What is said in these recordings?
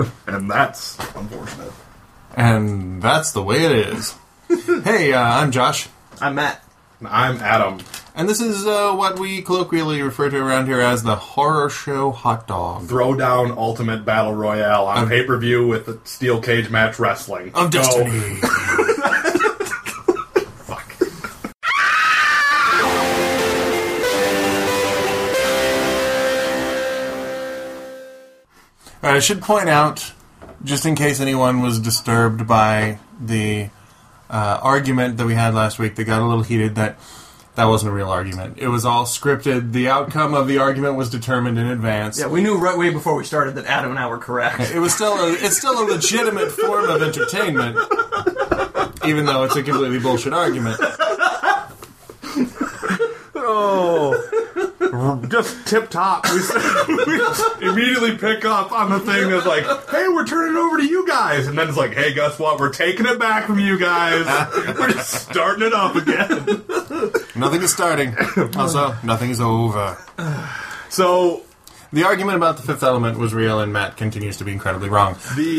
And that's unfortunate. And that's the way it is. Hey, I'm Josh. I'm Matt. I'm Adam. And this is what we colloquially refer to around here as the Horror Show Hot Dog. Throwdown Ultimate Battle Royale on pay-per-view with the Steel Cage Match Wrestling. Of Destiny. Fuck. I should point out, just in case anyone was disturbed by the argument that we had last week that got a little heated, that wasn't a real argument. It was all scripted. The outcome of the argument was determined in advance. Yeah, we knew right way before we started that Adam and I were correct. It's still a legitimate form of entertainment, even though it's a completely bullshit argument. Oh, just tip top. We immediately pick up on the thing that's like, hey, we're turning it over to you guys. And then it's like, hey, guess what? We're taking it back from you guys. We're just starting it up again. Nothing is starting. Also, nothing is over. So, the argument about the Fifth Element was real, and Matt continues to be incredibly wrong.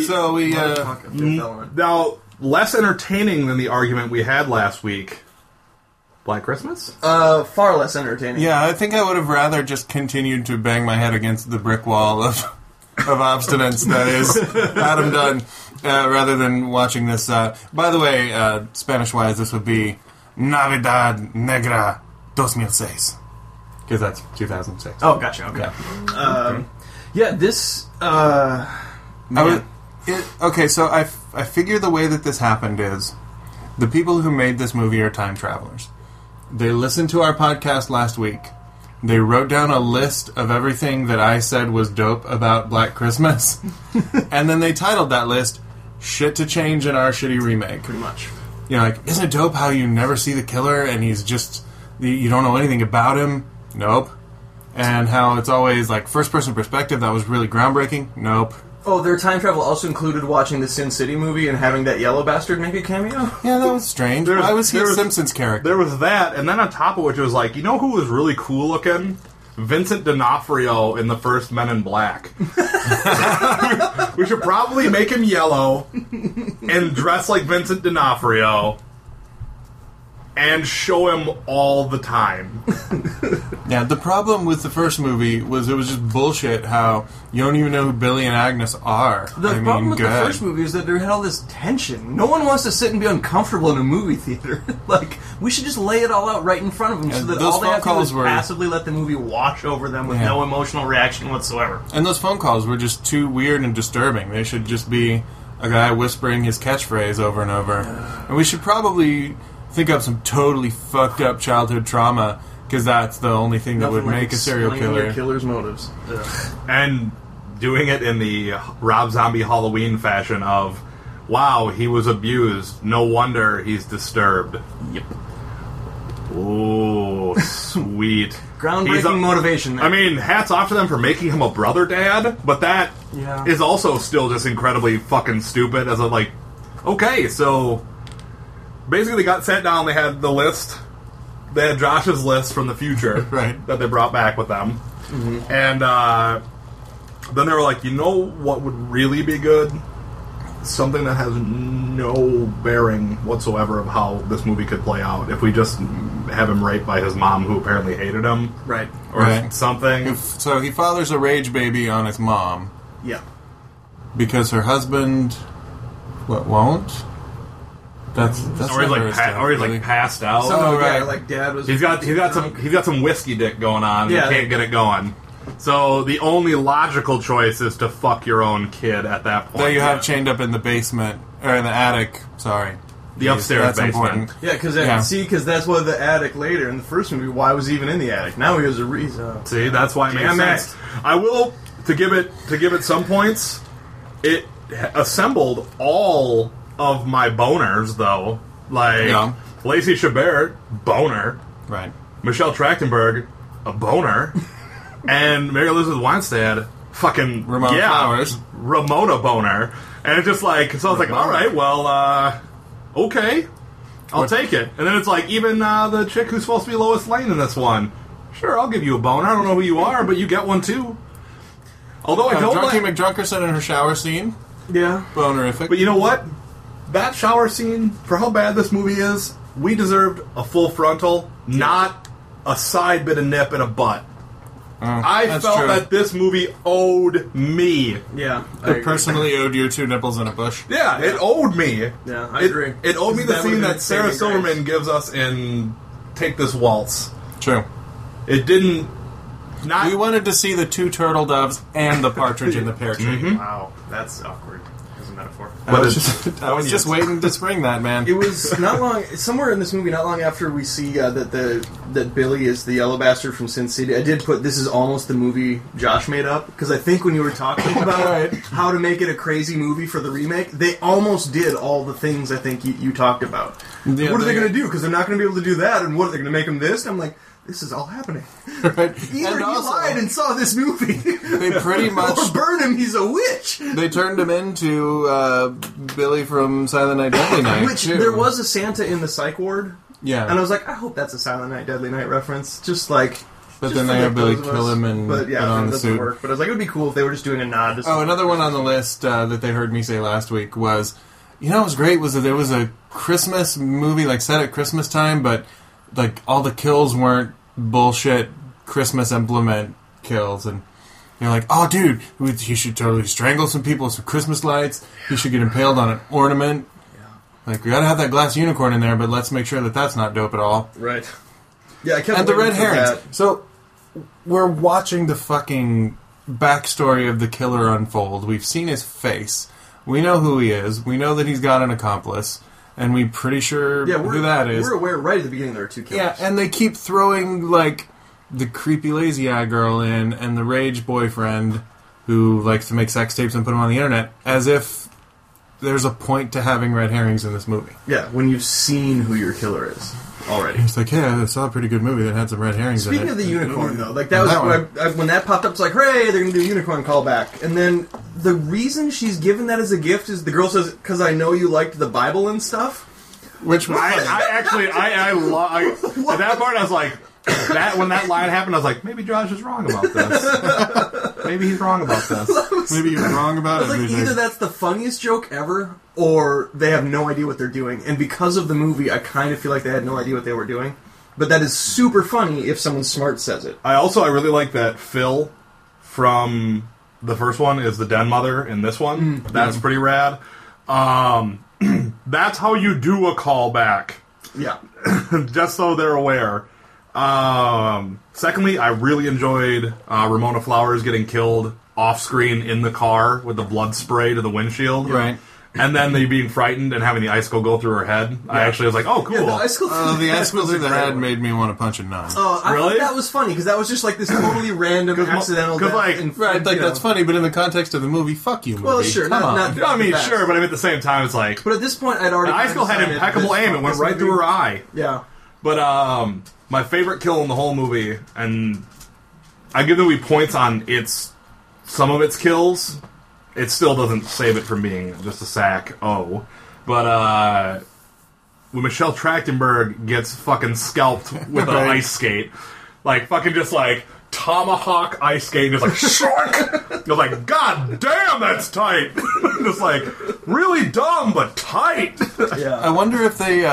Now, less entertaining than the argument we had last week. Black Christmas? Far less entertaining. Yeah, I think I would have rather just continued to bang my head against the brick wall of abstinence that is Adam Dunn, rather than watching this. By the way, Spanish-wise, this would be Navidad Negra 2006. Because that's 2006. Oh, gotcha, okay. Yeah. This... okay, so I figure the way that this happened is the people who made this movie are time travelers. They listened to our podcast last week. They wrote down a list of everything that I said was dope about Black Christmas. And then they titled that list, Shit to Change in Our Shitty Remake. Pretty much. You know, like, isn't it dope how you never see the killer and he's just, you don't know anything about him? Nope. And how it's always, like, first-person perspective, that was really groundbreaking? Nope. Oh, their time travel also included watching the Sin City movie and having that yellow bastard make a cameo? Yeah, that was strange. Why was he a Simpsons character? There was that, and then on top of which it was like, you know who was really cool looking? Vincent D'Onofrio in the first Men in Black. We should probably make him yellow and dress like Vincent D'Onofrio and show him all the time. Yeah, the problem with the first movie was it was just bullshit how you don't even know who Billy and Agnes are. The problem with the first movie is that there had all this tension. No one wants to sit and be uncomfortable in a movie theater. Like, we should just lay it all out right in front of them so that all they have to do is passively let the movie wash over them with no emotional reaction whatsoever. And those phone calls were just too weird and disturbing. They should just be a guy whispering his catchphrase over and over. And we should probably think up some totally fucked up childhood trauma, because that's the only thing that would make a serial killer. Killer's motives. And doing it in the Rob Zombie Halloween fashion of, wow, he was abused. No wonder he's disturbed. Yep. Ooh, sweet. Groundbreaking motivation there. I mean, hats off to them for making him a brother dad, but that is also still just incredibly fucking stupid as a, like, okay, so basically they got sat down, they had the list. They had Josh's list from the future that they brought back with them. Mm-hmm. And then they were like, you know what would really be good? Something that has no bearing whatsoever of how this movie could play out. If we just have him raped by his mom, who apparently hated him. Right. Or something. So he fathers a rage baby on his mom. Yeah. Because her husband... won't? That's or he's like passed out. Like dad was. He's got some whiskey dick going on. Yeah, he can't get it going. So the only logical choice is to fuck your own kid at that point. That you have chained up in the basement or in the attic. Sorry, the upstairs basement. Important. Yeah, because that's what the attic later in the first movie. Why was he even in the attic? Now he has a reason. See, that's why it makes sense. I will to give it some points. It assembled all of my boners, though, like Lacey Chabert, boner, right? Michelle Trachtenberg, a boner, and Mary Elizabeth Winstead, fucking Ramona Flowers, Ramona boner, and it's just like so. I was like, all right, well, okay, I'll take it. And then it's like even the chick who's supposed to be Lois Lane in this one, sure, I'll give you a boner. I don't know who you are, but you get one too. Although I don't Drunky McDrunkerson in her shower scene. Yeah. Bonerific. But you know what? That shower scene, for how bad this movie is, we deserved a full frontal, not a side bit of nip and a butt. I felt that this movie owed me. Yeah. It personally owed you 2 nipples and a bush. Yeah, it owed me. Yeah, I agree. It owed me the scene that Sarah Silverman gives us in Take This Waltz. True. It didn't... We wanted to see the 2 turtle doves and the partridge in the pear tree. Mm-hmm. Wow, that's awkward as a metaphor. I was just waiting to spring that, man. It was not long, somewhere in this movie, not long after we see that Billy is the yellow bastard from Sin City. I did put, this is almost the movie Josh made up, because I think when you were talking about how to make it a crazy movie for the remake, they almost did all the things I think you talked about. Yeah, what are they going to do? Because they're not going to be able to do that, and what, they're going to make them this? And I'm like... This is all happening. Right. Either he lied and saw this movie. They pretty much... or burn him, he's a witch. They turned him into Billy from Silent Night, Deadly Night. Which, there was a Santa in the psych ward. Yeah. And I was like, I hope that's a Silent Night, Deadly Night reference. Just like... But then they have Billy kill him and put on the suit. Work. But I was like, it would be cool if they were just doing a nod to something. Another one on the list that they heard me say last week was... You know what was great was that there was a Christmas movie, like, set at Christmas time, but, like, all the kills weren't bullshit Christmas implement kills, and you're like, oh dude, he should totally strangle some people with some Christmas lights, he should get impaled on an ornament. Like, we gotta have that glass unicorn in there, but let's make sure that that's not dope at all. Right. Yeah, I kept and the red herrings. So we're watching the fucking backstory of the killer unfold. We've seen his face, we know who he is, we know that he's got an accomplice, and we're pretty sure who that is. We're aware right at the beginning there are 2 killers. Yeah, and they keep throwing, like, the creepy lazy eye girl in, and the rage boyfriend who likes to make sex tapes and put them on the internet, as if there's a point to having red herrings in this movie. Yeah, when you've seen who your killer is already. It's like, yeah, I saw a pretty good movie that had some red herrings in it. Speaking of the unicorn, though, like, that was when that popped up, it's like, hooray, they're going to do a unicorn callback. And then the reason she's given that as a gift is the girl says, because I know you liked the Bible and stuff. Which was at that part I was like, when that line happened, I was like, maybe Josh is wrong about this. Maybe he's wrong about this. Maybe you're wrong about it. Like, either that's the funniest joke ever, or they have no idea what they're doing. And because of the movie, I kind of feel like they had no idea what they were doing. But that is super funny if someone smart says it. I really like that Phil from the first one is the den mother in this one. That's pretty rad. That's how you do a callback. Yeah. Just so they're aware. Secondly, I really enjoyed Ramona Flowers getting killed off-screen in the car with the blood spray to the windshield. Right. And then they being frightened and having the icicle go through her head. Yeah. I actually was like, oh, cool. Yeah, the icicle through the head made me want to punch a nun. I thought that was funny, because that was just like this totally random, accidental death. That's funny, but in the context of the movie, fuck you, movie. Well, sure. Sure, but at the same time, it's like... But at this point, I'd already... The icicle had impeccable aim. It went right through her eye. Yeah. But, my favorite kill in the whole movie, and I give the movie points on some of its kills... It still doesn't save it from being just a sack O. But, when Michelle Trachtenberg gets fucking scalped with an ice skate, like, fucking just, like, tomahawk ice skate, just like, shark! You're like, god damn, that's tight! Just like, really dumb, but tight! Yeah. I wonder if they,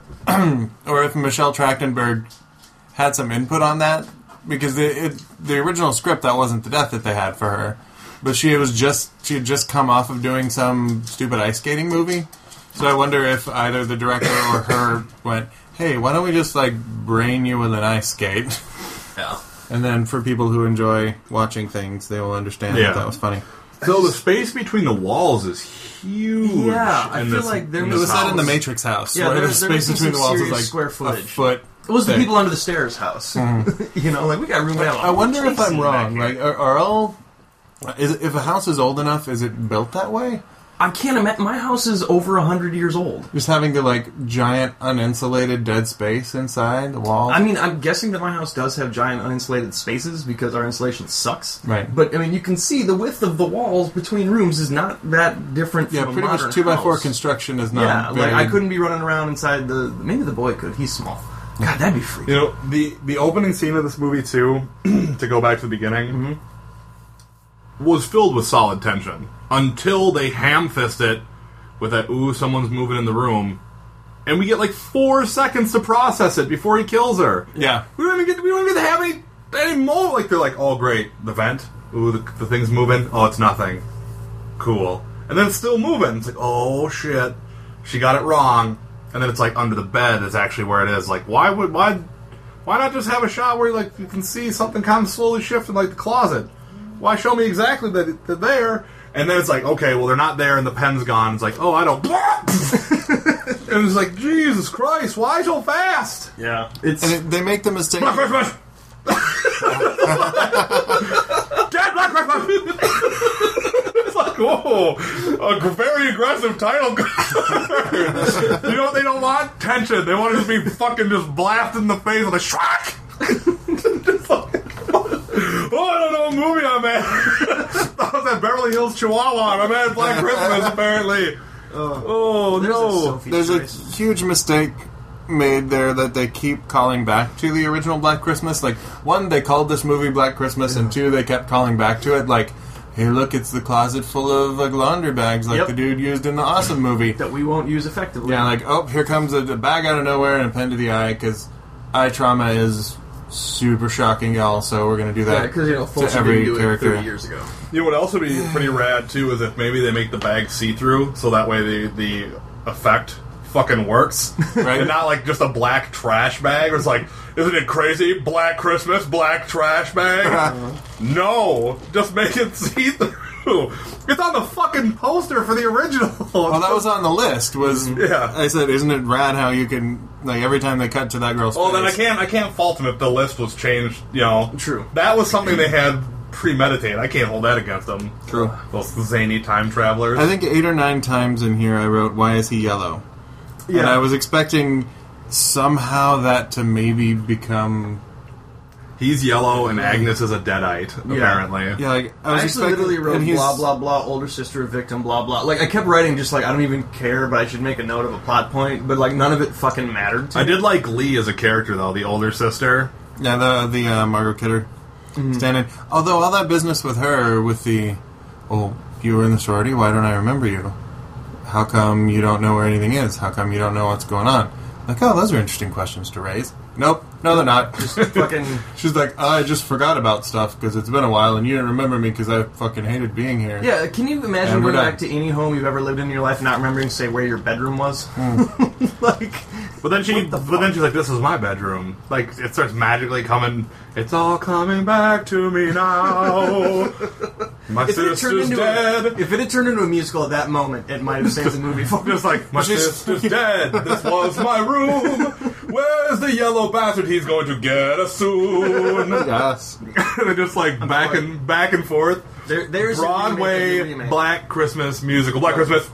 or if Michelle Trachtenberg had some input on that, because the original script, that wasn't the death that they had for her. But she had just come off of doing some stupid ice skating movie. So I wonder if either the director or her went, hey, why don't we just, like, brain you with an ice skate? Yeah. And then for people who enjoy watching things, they will understand that was funny. So the space between the walls is huge. Yeah, I feel like there was that in the Matrix house. Yeah, where the space between the walls is like square footage. A foot. It was the people under the stairs house. Mm-hmm. You know, like, we got room down. I wonder if I'm wrong. Like, are all... if a house is old enough, is it built that way? I can't imagine. My house is over 100 years old. Just having the, like, giant uninsulated dead space inside the wall. I mean, I'm guessing that my house does have giant uninsulated spaces because our insulation sucks. Right. But, I mean, you can see the width of the walls between rooms is not that different from a modern house. Pretty much 2x4 construction is not like, I couldn't be running around inside the... Maybe the boy could. He's small. God, that'd be freaky. You know, the opening scene of this movie, too, to go back to the beginning... Mm-hmm. was filled with solid tension until they ham-fist it with that, ooh, someone's moving in the room. And we get like 4 seconds to process it before he kills her. Yeah. We don't even get to have any more. Like, they're like, oh, great, the vent? Ooh, the thing's moving? Oh, it's nothing. Cool. And then it's still moving. It's like, oh, shit. She got it wrong. And then it's like under the bed is actually where it is. Like, why not just have a shot where like you can see something kind of slowly shift in like the closet? Why show me exactly that they're there? And then it's like, okay, well, they're not there and the pen's gone. It's like, oh, I don't... And it's like, Jesus Christ, why so fast? Yeah. They make the mistake... Black Christmas! Dead Black Christmas! It's like, whoa, a very aggressive title card. You know what they don't want? Tension. They want it to be fucking just blasted in the face with a shock. Oh, I don't know what movie I'm at. That was that Beverly Hills Chihuahua. I'm at Black Christmas, apparently. Oh, no. There's a huge mistake made there that they keep calling back to the original Black Christmas. Like, one, they called this movie Black Christmas, and two, they kept calling back to it. Like, hey, look, it's the closet full of like laundry bags like the dude used in the Awesome movie. That we won't use effectively. Yeah, like, oh, here comes a bag out of nowhere and a pen to the eye, because eye trauma is super shocking, y'all, so we're going to do that to every character 30 years ago. You know what else would be pretty rad, too, is if maybe they make the bag see-through, so that way the effect fucking works. Right? And not like just a black trash bag. It's like, isn't it crazy? Black Christmas, black trash bag? No! Just make it see-through. It's on the fucking poster for the original. Well, that was on the list. I said, isn't it rad how you can, like, every time they cut to that girl's face? Then I can't fault them if the list was changed, you know. True. That was something they had premeditated. I can't hold that against them. True. Those zany time travelers. I think 8 or 9 times in here I wrote, why is he yellow? Yeah. And I was expecting somehow that to maybe become... He's yellow and Agnes is a deadite, apparently. Yeah, like, I actually literally wrote blah, blah, blah, older sister, victim, blah, blah. Like, I kept writing just like, I don't even care, but I should make a note of a plot point, but like, none of it fucking mattered to me. I did like Lee as a character, though, the older sister. Yeah, the Margot Kidder stand-in. Although, all that business with her, with the, oh, you were in the sorority, why don't I remember you? How come you don't know where anything is? How come you don't know what's going on? Like, oh, those are interesting questions to raise. Nope. No, they're not. Just fucking... She's like, I just forgot about stuff because it's been a while and you didn't remember me because I fucking hated being here. Yeah, can you imagine going back to any home you've ever lived in your life and not remembering, say, where your bedroom was? Like... But then she's like, this is my bedroom. Like, it starts magically coming, it's all coming back to me now. My sister's dead. If it had turned into a musical at that moment, it might have saved the movie. Just like, my sister's dead. This was my room. Where's the yellow bastard? He's going to get us soon. Yes. They're just like back and forth. There's Broadway Black Christmas musical. Black Christmas.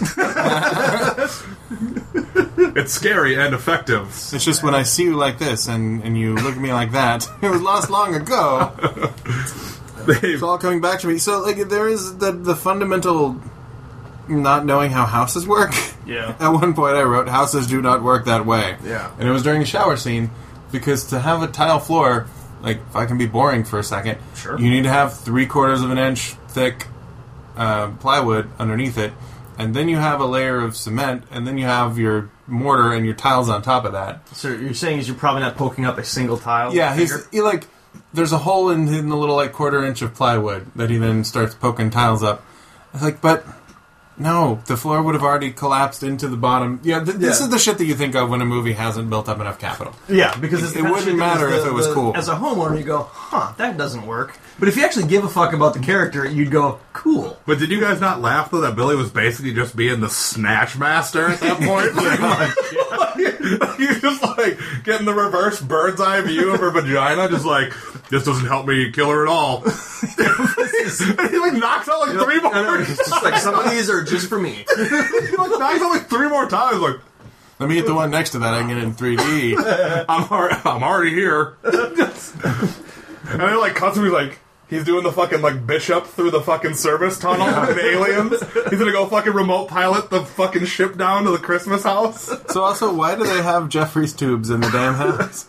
It's scary and effective. It's just when I see you like this and you look at me like that, it was lost long ago. It's all coming back to me. So, like, there is the fundamental not knowing how houses work. Yeah. At one point I wrote, houses do not work that way. Yeah. And it was during a shower scene, because to have a tile floor, like, if I can be boring for a second, sure, you need to have 3/4 of an inch thick plywood underneath it, and then you have a layer of cement, and then you have your mortar and your tiles on top of that. So you're saying you're probably not poking up a single tile? Yeah, he like, there's a hole in the little, like, 1/4 inch of plywood that he then starts poking tiles up. I was like, but... no, the floor would have already collapsed into the bottom. Yeah, this is the shit that you think of when a movie hasn't built up enough capital. Yeah, because it wouldn't matter if it was cool. As a homeowner, you go, that doesn't work. But if you actually give a fuck about the character, you'd go, cool. But did you guys not laugh, though, that Billy was basically just being the snatch master at that point? Pretty much, He's just, like, getting the reverse bird's eye view of her vagina, just like, this doesn't help me kill her at all. And he, like, knocks out, like, 3 more times. It's just like, some of these are just for me. He, like, knocks out, like, 3 more times, like... let me get the one next to that, I can get it in 3D. I'm already here. And then, like, cuts him, he's like... He's doing the fucking, like, Bishop through the fucking service tunnel in Aliens. He's gonna go fucking remote pilot the fucking ship down to the Christmas house. So also, why do they have Jeffrey's tubes in the damn house?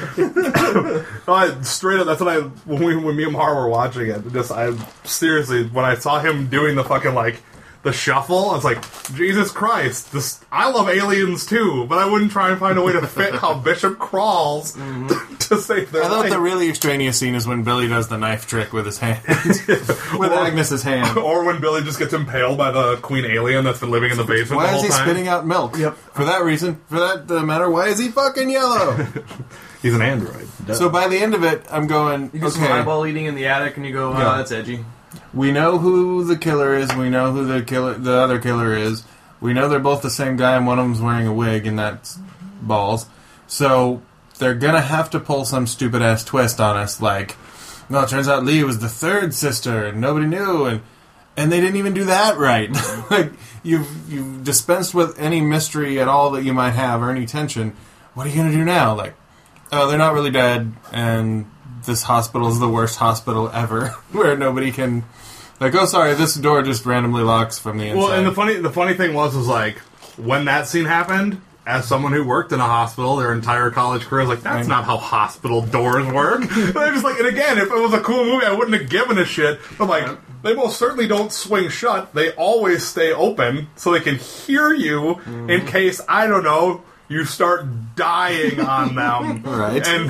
Straight up, that's what when me and Mar were watching it, seriously, when I saw him doing the fucking, like, the shuffle, I was like, Jesus Christ, I love Aliens too, but I wouldn't try and find a way to fit how Bishop crawls to save their life. I thought the really extraneous scene is when Billy does the knife trick with his hand. With Agnes's hand. Or when Billy just gets impaled by the queen alien that's been living in the basement the whole time. Why is he spitting out milk? Yep. For that reason, for that matter, why is he fucking yellow? He's an android. So by the end of it, I'm going, you get some eyeball eating in the attic and you go, that's edgy. We know who the killer is. We know who the other killer is. We know they're both the same guy, and one of them's wearing a wig, and that's balls. So they're gonna have to pull some stupid ass twist on us, like, no, it turns out Lee was the third sister, and nobody knew, and they didn't even do that right. Like you've dispensed with any mystery at all that you might have or any tension. What are you gonna do now? Like, oh, they're not really dead, and this hospital is the worst hospital ever, where nobody can, like, oh, sorry, this door just randomly locks from the inside. Well, and the funny thing was like, when that scene happened, as someone who worked in a hospital their entire college career, I was like, that's not how hospital doors work. And I just like, and again, if it was a cool movie, I wouldn't have given a shit. But like, they most certainly don't swing shut. They always stay open so they can hear you in case, I don't know, you start dying on them. Right. And,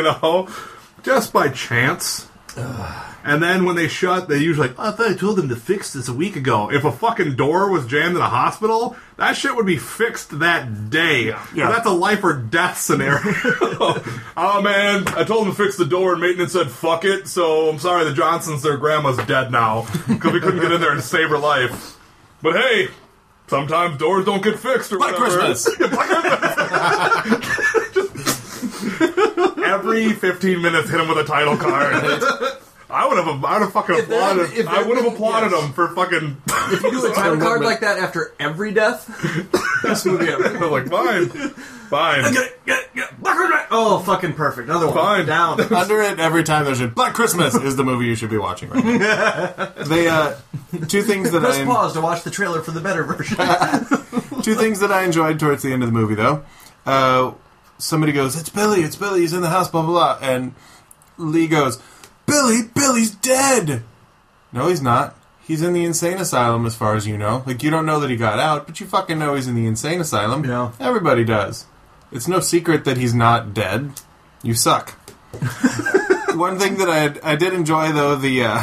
just by chance. And then when they shut, they usually like, I thought I told them to fix this a week ago. If a fucking door was jammed in a hospital, that shit would be fixed that day. Yeah. That's a life or death scenario. Oh man, I told them to fix the door and maintenance said fuck it, so I'm sorry the Johnsons, their grandma's dead now. Because we couldn't get in there and save her life. But hey, sometimes doors don't get fixed or Black whatever. Christmas! Black Christmas! Every 15 minutes, hit him with a title card. I would have fucking applauded. I would have applauded him for fucking. If you do a title card like that after every death, best movie ever. I was like, fine. Oh, fucking perfect. Another one. Fine. Down. Under it, every time there's a Black Christmas is the movie you should be watching right now. They, two things that Press pause to watch the trailer for the better version. Two things that I enjoyed towards the end of the movie, though. Somebody goes, it's Billy, he's in the house, blah, blah, blah. And Lee goes, Billy's dead! No, he's not. He's in the insane asylum, as far as you know. Like, you don't know that he got out, but you fucking know he's in the insane asylum. Yeah. Everybody does. It's no secret that he's not dead. You suck. One thing that I did enjoy, though,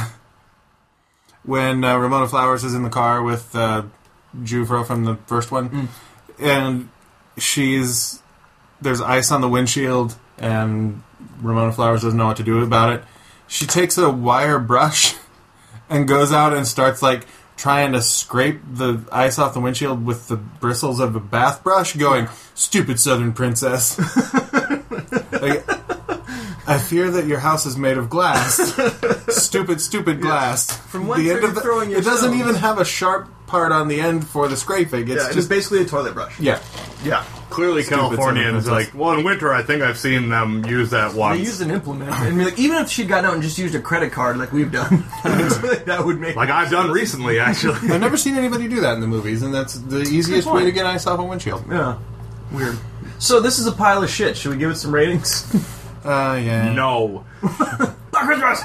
when Ramona Flowers is in the car with Jufro from the first one, and there's ice on the windshield, and Ramona Flowers doesn't know what to do about it. She takes a wire brush and goes out and starts, like, trying to scrape the ice off the windshield with the bristles of a bath brush, going, stupid southern princess. Like, I fear that your house is made of glass. Stupid glass. From whence are you throwing your It doesn't stones? even have a sharp part on the end for the scraping. It's just basically a toilet brush. Yeah. Yeah. Clearly Californians are like, well, in winter I think I've seen them use that once. They use an implement. And like, even if she'd gotten out and just used a credit card like we've done, that would make like I've done recently, actually. I've never seen anybody do that in the movies, and that's the easiest way to get ice off a windshield. Yeah. Weird. So this is a pile of shit. Should we give it some ratings? Yeah. No. Black Christmas!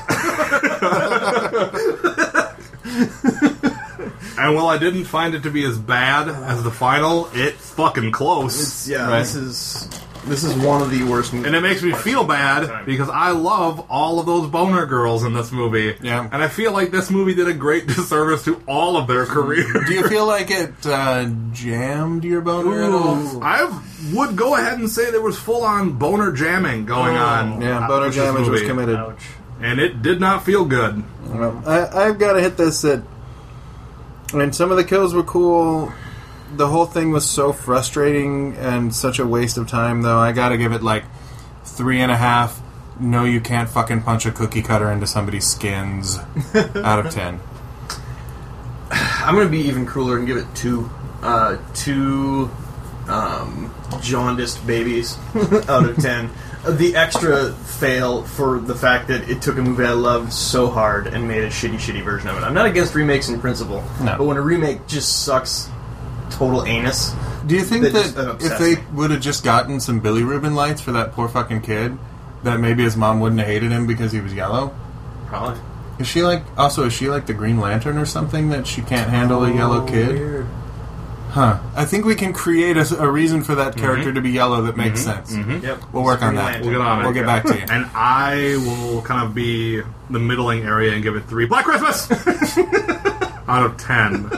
And while I didn't find it to be as bad as the final, it's fucking close. Right. This is one of the worst movies. And it makes me feel bad because I love all of those boner girls in this movie. Yeah. And I feel like this movie did a great disservice to all of their careers. Do you feel like it jammed your boner at all? I would go ahead and say there was full-on boner jamming going on. Yeah, boner jamming was committed. Ouch. And it did not feel good. Well, I've got to hit this at... I mean, some of the kills were cool. The whole thing was so frustrating and such a waste of time, though. I gotta give it, 3.5. No, you can't fucking punch a cookie cutter into somebody's skins out of 10. I'm gonna be even crueler and give it 2. 2 jaundiced babies out of 10. the extra fail for the fact that it took a movie I loved so hard and made a shitty version of it. I'm not against remakes in principle, but when a remake just sucks total anus... Do you think that if they would have just gotten some Billy Rubin lights for that poor fucking kid, that maybe his mom wouldn't have hated him because he was yellow? Probably. Is she like the Green Lantern or something that she can't handle a yellow kid? Weird. Huh. I think we can create a reason for that character to be yellow that makes sense. Yep. We'll work on that. We'll get on it. We'll get back to you. And I will kind of be the middling area and give it 3 Black Christmas out of 10.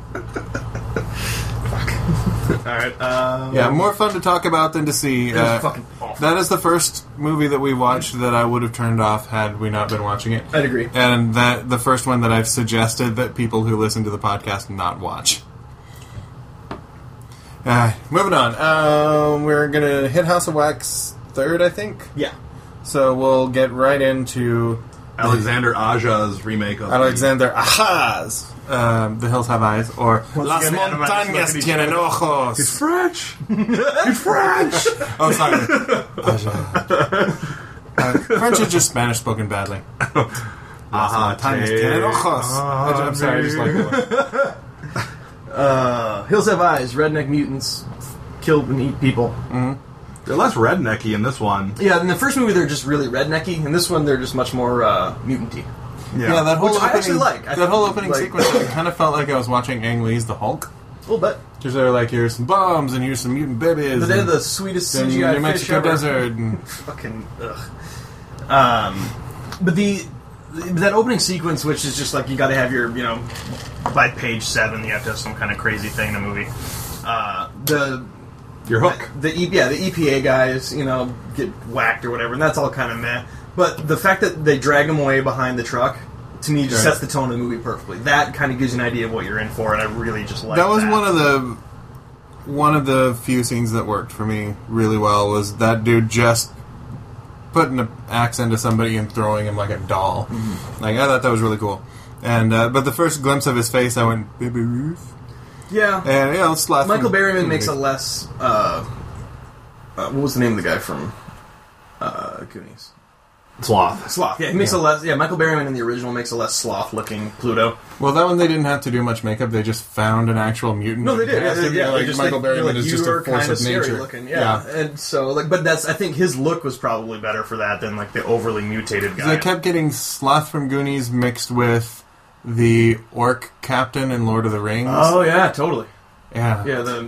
Alright, yeah, more fun to talk about than to see. It was fucking awful. That is the first movie that we watched that I would have turned off had we not been watching it. I'd agree. And the first one that I've suggested that people who listen to the podcast not watch. Moving on. We're going to hit House of Wax third, I think. Yeah. So we'll get right into... Alexander Aja's remake of... Alexander Aja's The Hills Have Eyes, or Las Montañas Tienen Ojos. He's French! He's French! Oh, sorry. French is just Spanish spoken badly. Las Montañas Tienen Ojos. I'm sorry, I just like that. Hills Have Eyes, redneck mutants kill and eat people. Mm-hmm. They're less rednecky in this one. Yeah, in the first movie they're just really rednecky. In this one they're just much more mutant-y. Yeah, that whole Which opening, I actually like. That whole opening sequence, I kind of felt like I was watching Ang Lee's The Hulk. A little bit. Because they're like, here's some bombs, and here's some mutant babies. But they're the sweetest CGI New Mexico fish ever. desert. And Fucking, ugh. But that opening sequence, which is just like, you gotta have your, by page 7, you have to have some kind of crazy thing in a movie. Your hook. The EPA guys, get whacked or whatever, and that's all kind of meh. But the fact that they drag them away behind the truck, to me, just sets the tone of the movie perfectly. That kind of gives you an idea of what you're in for, and I really just like that. That was one of the few scenes that worked for me really well, was that dude just putting an axe into somebody and throwing him like a doll. Mm-hmm. Like, I thought that was really cool. And but the first glimpse of his face, I went, Baby Ruth? Yeah. And, Michael Berryman makes a less... what was the name of the guy from Goonies? Sloth. Yeah, he makes a less... Yeah, Michael Berryman in the original makes a less sloth-looking Pluto. Well, that one they didn't have to do much makeup. They just found an actual mutant. No, they did. Michael Berryman is just a force of nature. Looking, yeah. And so, but I think his look was probably better for that than the overly mutated guy. They kept getting Sloth from Goonies mixed with the orc captain in Lord of the Rings. Oh yeah, totally. Yeah. Yeah, the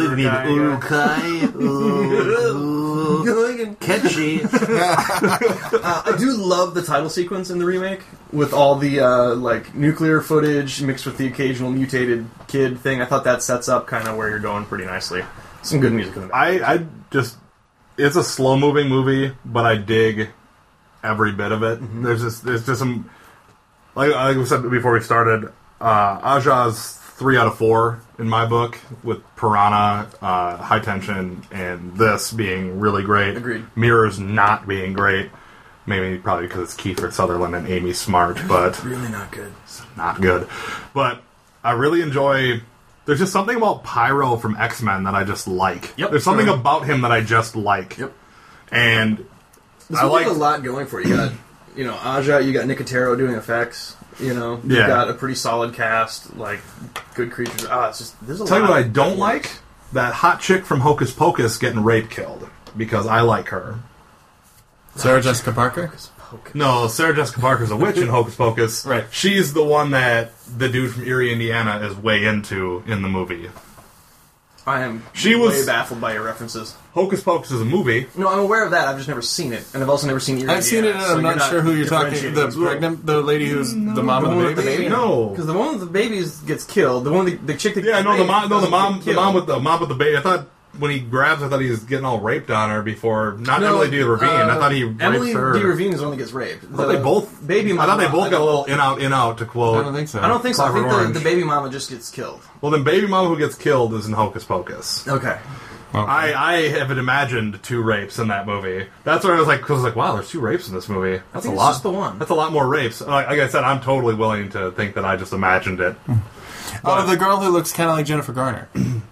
catchy. I do love the title sequence in the remake with all the nuclear footage mixed with the occasional mutated kid thing. I thought that sets up kind of where you're going pretty nicely. Some good music in the back. It's a slow moving movie, but I dig every bit of it. Mm-hmm. There's just some, like we said before we started, Aja's 3 out of 4 in my book, with Piranha, High Tension, and this being really great. Agreed. Mirrors not being great. Maybe probably because it's Kiefer Sutherland and Amy Smart, but... really not good. It's not good. But I really enjoy... There's just something about Pyro from X-Men that I just like. Yep. There's something about him that I just like. Yep. And I like a lot going for it. You got, Aja, you got Nicotero doing effects. You've got a pretty solid cast, good creatures. It's just, there's a lot. Tell you what I don't like? That hot chick from Hocus Pocus getting rape killed. Because I like her. Sarah Jessica Parker? No, Sarah Jessica Parker's a witch in Hocus Pocus. Right. She's the one that the dude from Erie, Indiana is way into in the movie. I am way baffled by your references. Hocus Pocus is a movie. No, I'm aware of that. I've just never seen it, and I've also never seen Erie, I've seen it, and I'm not sure who you're talking. The lady who's the mom of the baby. No, because the one with the babies gets killed. The one with the chick that the mom with the baby. I thought when he grabs, I thought he was getting all raped on her before. Emily D. Ravine. I thought he raped her. Emily D. Ravine is the one that gets raped. I thought they both got a little in out to quote. I don't think so. I think the baby mama just gets killed. Well, then baby mama who gets killed is in Hocus Pocus. Okay. I haven't imagined 2 rapes in that movie. That's where I was like, wow, there's 2 rapes in this movie. That's a lot. Just the one. That's a lot more rapes. Like I said, I'm totally willing to think that I just imagined it. The girl who looks kind of like Jennifer Garner.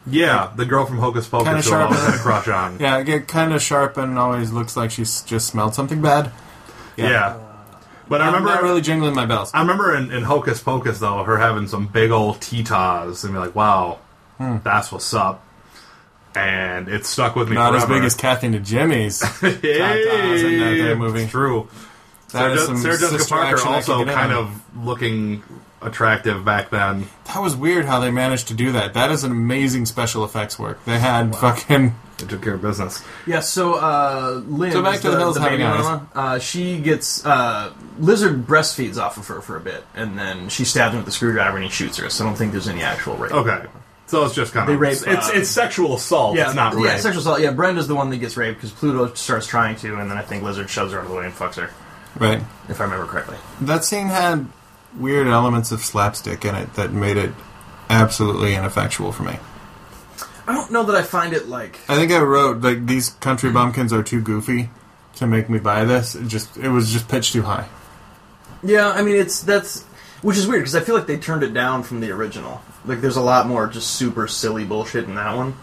Yeah, the girl from Hocus Pocus who I always had a crush on. Yeah, get kind of sharp and always looks like she's just smelled something bad. Yeah. But I remember... I'm not really jingling my bells. I remember in Hocus Pocus, though, her having some big old Titas and be like, wow, that's what's up. And it stuck with me Not forever. as big as Kathy and Jimmy's Tatas in that movie. It's true. Sarah Jessica Parker also kind of looking attractive back then. That was weird how they managed to do that. That is an amazing special effects work. They had fucking... They took care of business. Yeah, so Lynn, so back to the Hills Having Eyes. She gets... Lizard breastfeeds off of her for a bit, and then she stabs him with the screwdriver and he shoots her, so I don't think there's any actual rape. Okay. So it's just kind of... Rape, it's sexual assault, it's not rape. Yeah, sexual assault. Yeah, Brenda's the one that gets raped because Pluto starts trying to, and then I think Lizard shoves her out of the way and fucks her. Right. If I remember correctly. That scene had weird elements of slapstick in it that made it absolutely ineffectual for me. I don't know that I find it like... I think I wrote, like, these country bumpkins are too goofy to make me buy this. It was just pitched too high. Yeah, I mean, that's... Which is weird, because I feel like they turned it down from the original. Like, there's a lot more just super silly bullshit in that one.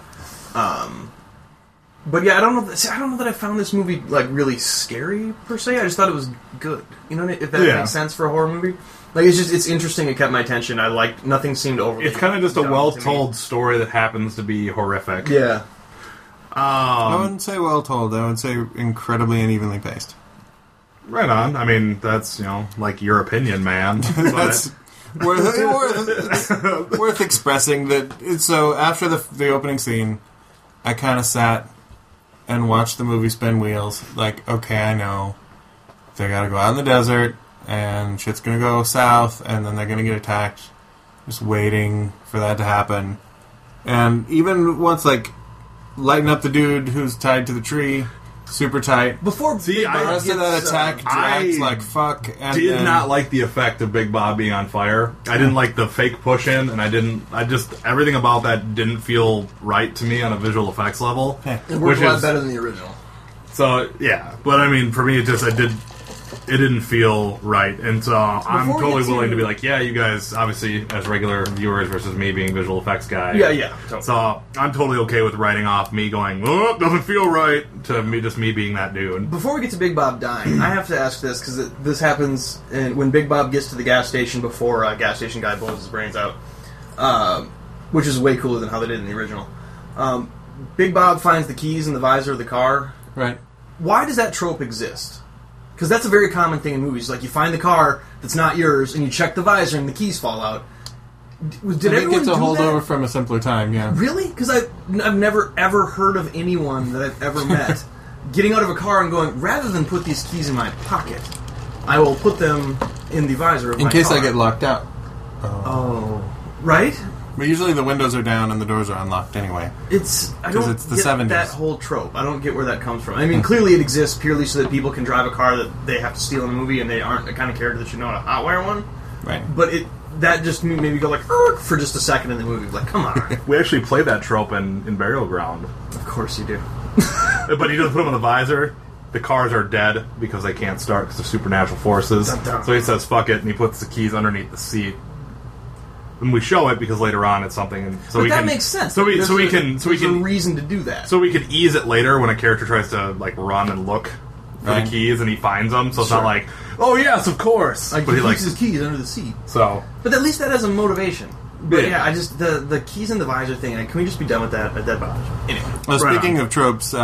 But yeah, I don't know that I found this movie, like, really scary, per se. I just thought it was good. You know, if that makes sense for a horror movie? Like, it's interesting, it kept my attention. I liked, nothing seemed overly... It's kind of just a well-told story that happens to be horrific. Yeah. I wouldn't say well-told. I would say incredibly unevenly paced. Right on. I mean, that's, like your opinion, man. That's worth expressing that. So after the opening scene, I kind of sat and watched the movie spin wheels. Like, okay, I know they got to go out in the desert and shit's gonna go south, and then they're gonna get attacked. Just waiting for that to happen. And even once, like, lighten up the dude who's tied to the tree. Super tight. Before the rest of that attack drags like fuck. And did not like the effect of Big Bob being on fire. I didn't like the fake push in, and everything about that didn't feel right to me on a visual effects level. It worked a lot better than the original. So yeah, but I mean, for me, it didn't feel right, and so I'm totally willing to be like, yeah, you guys, obviously, as regular viewers versus me being visual effects guy. Yeah. Totally. So I'm totally okay with writing off me going, oh, doesn't feel right, to me being that dude. Before we get to Big Bob dying, I have to ask this, because this happens when Big Bob gets to the gas station before a gas station guy blows his brains out, which is way cooler than how they did in the original. Big Bob finds the keys in the visor of the car. Right. Why does that trope exist? Because that's a very common thing in movies. Like, you find the car that's not yours, and you check the visor, and the keys fall out. Did everyone it's a holdover from a simpler time, yeah. Really? Because I've never, ever heard of anyone that I've ever met getting out of a car and going, rather than put these keys in my pocket, I will put them in the visor of my car. In case I get locked out. Oh. Right? But usually the windows are down and the doors are unlocked anyway. I don't it's the get 70s. That whole trope. I don't get where that comes from. I mean, clearly it exists purely so that people can drive a car that they have to steal in a movie and they aren't the kind of character that should know how to hotwire one. Right. But that just made me go like, for just a second in the movie. Like, come on. We actually played that trope in Burial Ground. Of course you do. But he doesn't put them in the visor. The cars are dead because they can't start because of supernatural forces. Dun-dun. So he says, fuck it, and he puts the keys underneath the seat. And we show it because later on it's something, and so but that makes sense. There's a reason to do that. So we could ease it later when a character tries to like run and look for the keys and he finds them. So it's not like, oh yes, of course. Like, but he keeps his keys under the seat. So, but at least that has a motivation. But yeah, I just the keys in the visor thing. Can we just be done with that? That bothers me. Anyway. Well, speaking of tropes.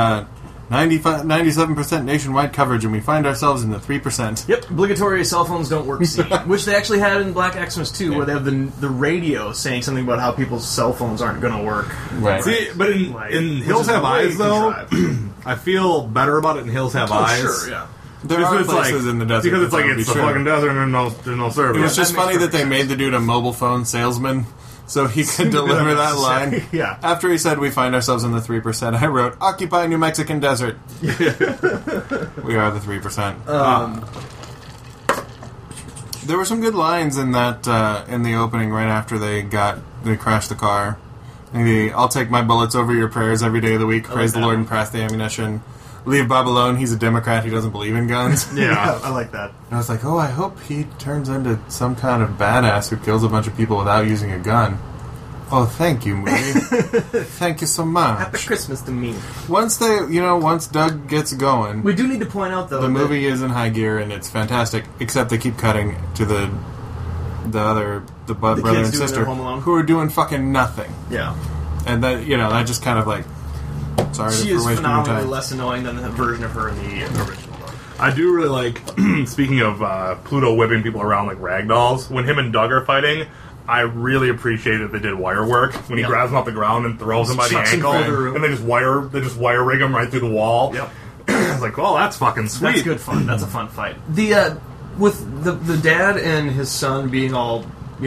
97% nationwide coverage, and we find ourselves in the 3%. Yep, obligatory cell phones don't work scene, which they actually had in Black Xmas too, where they have the radio saying something about how people's cell phones aren't going to work. Right. See, but in Hills Have Eyes, though, I feel better about it in Hills Have Eyes. Sure, yeah. There are places in the desert. Because it's the fucking desert and there's no service. It was just funny that they made the dude a mobile phone salesman. So he could deliver that line. Yeah. After he said we find ourselves in the 3%, I wrote, Occupy New Mexican desert. We are the 3%. There were some good lines in that in the opening right after they crashed the car. I'll take my bullets over your prayers every day of the week. Praise the Lord and pass the ammunition. Leave Bob alone. He's a Democrat. He doesn't believe in guns. Yeah, I like that. And I was like, oh, I hope he turns into some kind of badass who kills a bunch of people without using a gun. Oh, thank you, movie. Thank you so much. Happy Christmas to me. Once Doug gets going... We do need to point out, though... The movie is in high gear, and it's fantastic, except they keep cutting to the brother and sister, who are doing fucking nothing. Yeah. And that just kind of like... Sorry she for wasting your time. She is phenomenally less annoying than the version of her in the original. I do really like, speaking of Pluto whipping people around like ragdolls, when him and Doug are fighting, I really appreciate that they did wire work. When he grabs him off the ground and throws him by the ankle, and they just wire rig him right through the wall. Yep. It's like, oh, that's fucking sweet. That's good fun. That's a fun fight. With the dad and his son being all,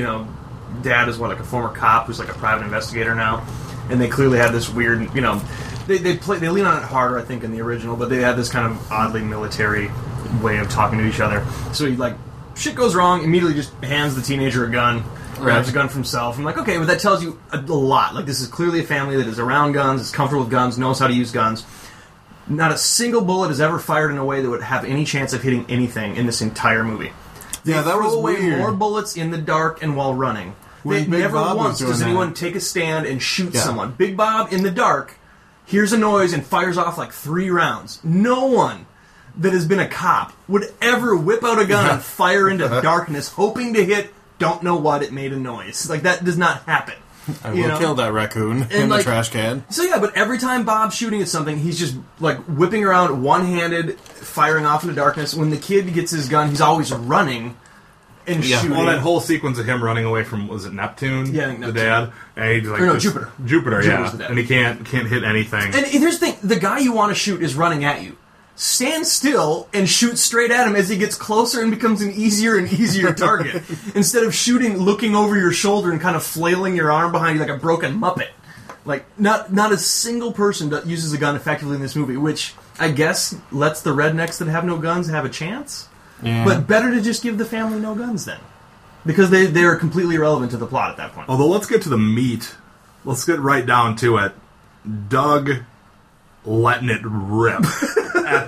dad is like a former cop who's like a private investigator now, and they clearly had this weird, They lean on it harder, I think, in the original, but they had this kind of oddly military way of talking to each other. So shit goes wrong, immediately just hands the teenager a gun, grabs a gun for himself. I'm like, okay, but that tells you a lot. Like, this is clearly a family that is around guns, is comfortable with guns, knows how to use guns. Not a single bullet is ever fired in a way that would have any chance of hitting anything in this entire movie. They that was away weird. More bullets in the dark and while running. Never once does anyone take a stand and shoot someone. Big Bob, in the dark, hears a noise and fires off like 3 rounds. No one that has been a cop would ever whip out a gun and fire into darkness hoping to hit, don't know what, it made a noise. Like, that does not happen. I will kill that raccoon in the trash can. So yeah, but every time Bob's shooting at something, he's just like whipping around one-handed, firing off into darkness. When the kid gets his gun, he's always running and shooting. Well, that whole sequence of him running away from, was it Neptune? Yeah, Neptune. The dad? And he's like, Jupiter. Jupiter's the dad. And he can't hit anything. And here's the thing, the guy you want to shoot is running at you. Stand still and shoot straight at him as he gets closer and becomes an easier and easier target. Instead of shooting, looking over your shoulder and kind of flailing your arm behind you like a broken Muppet. Like, not a single person uses a gun effectively in this movie, which I guess lets the rednecks that have no guns have a chance. Yeah. But better to just give the family no guns then. Because they are completely irrelevant to the plot at that point. Although, let's get to the meat. Let's get right down to it. Doug letting it rip at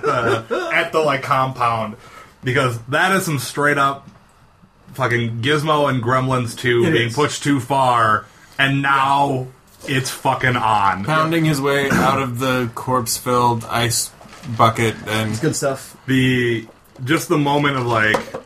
the compound, because that is some straight up fucking Gizmo and Gremlins 2 being pushed too far, and now it's fucking on. Pounding his way out of the corpse-filled ice bucket, and it's good stuff. Just the moment of like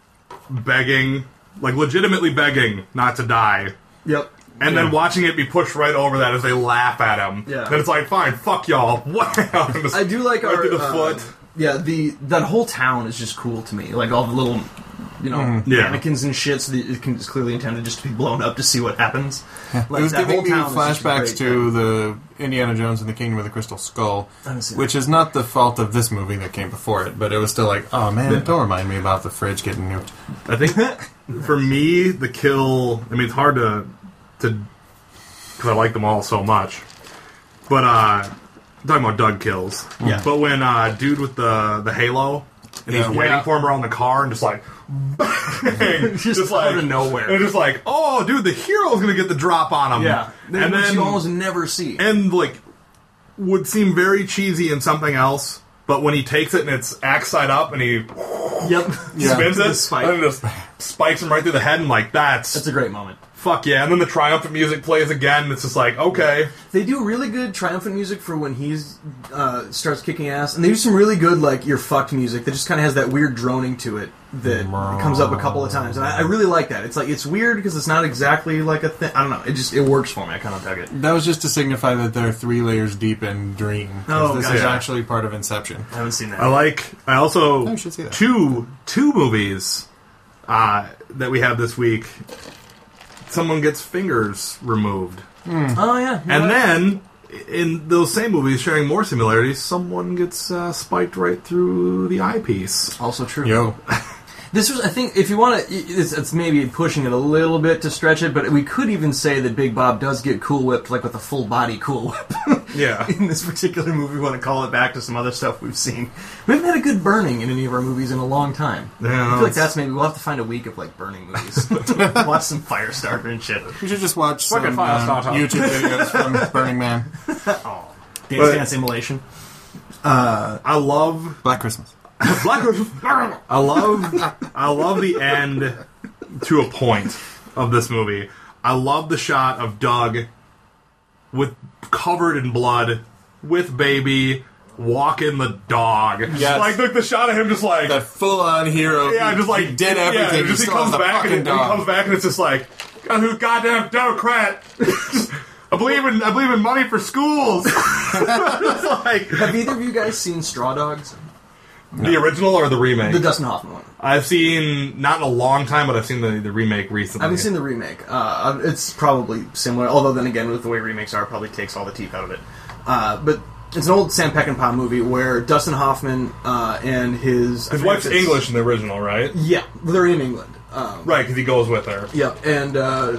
begging, like legitimately begging not to die. Yep. And then watching it be pushed right over that as they laugh at him. Yeah. Then it's like, fine, fuck y'all. What? I do like right through the foot. Yeah, that whole town is just cool to me. Like all the little, mannequins and shit. So it's clearly intended just to be blown up to see what happens. Yeah. Like, it was giving me flashbacks to the Indiana Jones and the Kingdom of the Crystal Skull, which is not the fault of this movie that came before it, but it was still like, oh man, don't remind me about the fridge getting nuked. I think for me, the kill. I mean, it's hard to because I like them all so much. But I'm talking about Doug kills. Yeah. But when dude with the halo and he's waiting for him around the car and just like bang, just like out of nowhere. And just like, oh dude, the hero's gonna get the drop on him. Yeah. And then you almost never see. And like would seem very cheesy in something else, but when he takes it and it's axe side up and he spins it and just spikes him right through the head, and like that's a great moment. Fuck yeah. And then the triumphant music plays again, and it's just like, okay. They do really good triumphant music for when he starts kicking ass, and they do some really good, like, you're fucked music that just kind of has that weird droning to it that comes up a couple of times. And I really like that. It's like, it's weird because it's not exactly like a thing. I don't know. It works for me. I kind of dug it. That was just to signify that they're 3 layers deep in Dream. This is actually part of Inception. I haven't seen that. I also, you should see that. two movies that we have this week. Someone gets fingers removed. Oh, yeah. And then, in those same movies, sharing more similarities, someone gets spiked right through the eyepiece. Also true. Yo. This was, I think, if you want to, it's maybe pushing it a little bit to stretch it, but we could even say that Big Bob does get Cool Whipped, like with a full body Cool Whip. Yeah. In this particular movie, we want to call it back to some other stuff we've seen. We haven't had a good burning in any of our movies in a long time. Yeah, I feel like that's maybe, we'll have to find a week of, like, burning movies. Watch some Firestarter and shit. We should just watch some YouTube videos from Burning Man. Oh, Dance Immolation. I love Black Christmas. I love the end to a point of this movie. I love the shot of Doug covered in blood with baby walking the dog. Yes. Like the shot of him just like that full on hero. Yeah, just like he did everything. Yeah, he comes back and he comes back and it's just like, who's goddamn Democrat? I believe in money for schools. Like, have either of you guys seen Straw Dogs? No. The original or the remake? The Dustin Hoffman one. I've seen, not in a long time, but I've seen the remake recently. I haven't seen the remake. It's probably similar, although then again, with the way remakes are, it probably takes all the teeth out of it. But it's an old Sam Peckinpah movie where Dustin Hoffman and his wife's English in the original, right? Yeah, they're in England. Right, because he goes with her. Yep, and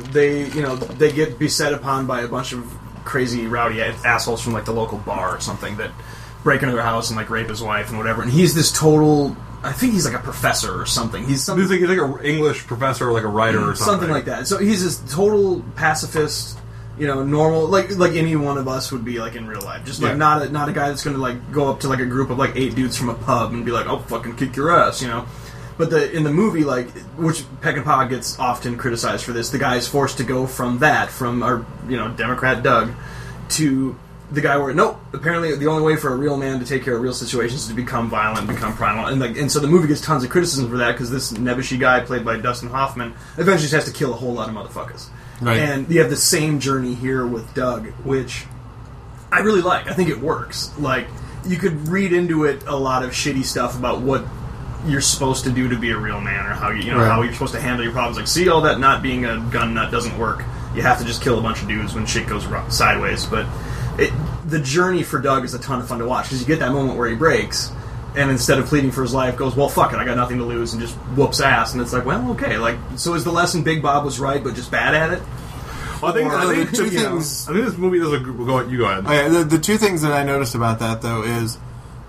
they get beset upon by a bunch of crazy, rowdy assholes from like the local bar or something that break into their house and like rape his wife and whatever. And he's this total. I think he's like a professor or something. He's like an English professor or like a writer or something like that. So he's this total pacifist. Normal, like any one of us would be like in real life. Just like not a guy that's going to like go up to like a group of like 8 dudes from a pub and be like, "I'll fucking kick your ass," But in the movie, like, which Peckinpah gets often criticized for this, the guy is forced to go from our Democrat Doug, to the guy where apparently the only way for a real man to take care of real situations is to become violent, become primal, and so the movie gets tons of criticism for that because this nebbishy guy played by Dustin Hoffman eventually just has to kill a whole lot of motherfuckers. Right. And you have the same journey here with Doug, which I really like. I think it works. Like, you could read into it a lot of shitty stuff about what you're supposed to do to be a real man, or how how you're supposed to handle your problems. Like, see, all that not being a gun nut doesn't work. You have to just kill a bunch of dudes when shit goes sideways. But the journey for Doug is a ton of fun to watch because you get that moment where he breaks, and instead of pleading for his life, goes, "Well, fuck it, I got nothing to lose," and just whoops ass. And it's like, well, okay. Like, so is the lesson Big Bob was right, but just bad at it? Well, I think this movie does you go ahead. The two things that I noticed about that, though, is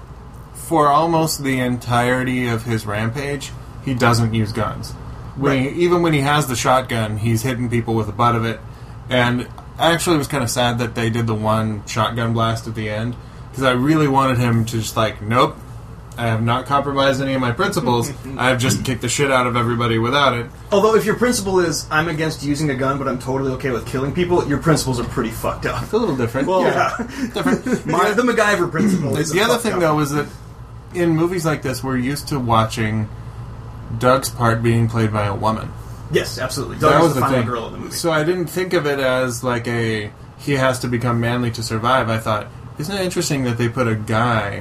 for almost the entirety of his rampage, he doesn't use guns. Even when he has the shotgun, he's hitting people with the butt of it. And I actually was kind of sad that they did the one shotgun blast at the end, because I really wanted him to just like, nope, I have not compromised any of my principles. I have just kicked the shit out of everybody without it. Although if your principle is, I'm against using a gun, but I'm totally okay with killing people, your principles are pretty fucked up. It's a little different. Well, different. The MacGyver principle is the other thing, though, is that in movies like this, we're used to watching Doug's part being played by a woman. Yes, absolutely. Doug was the final girl of the movie. So I didn't think of it as like he has to become manly to survive. I thought, isn't it interesting that they put a guy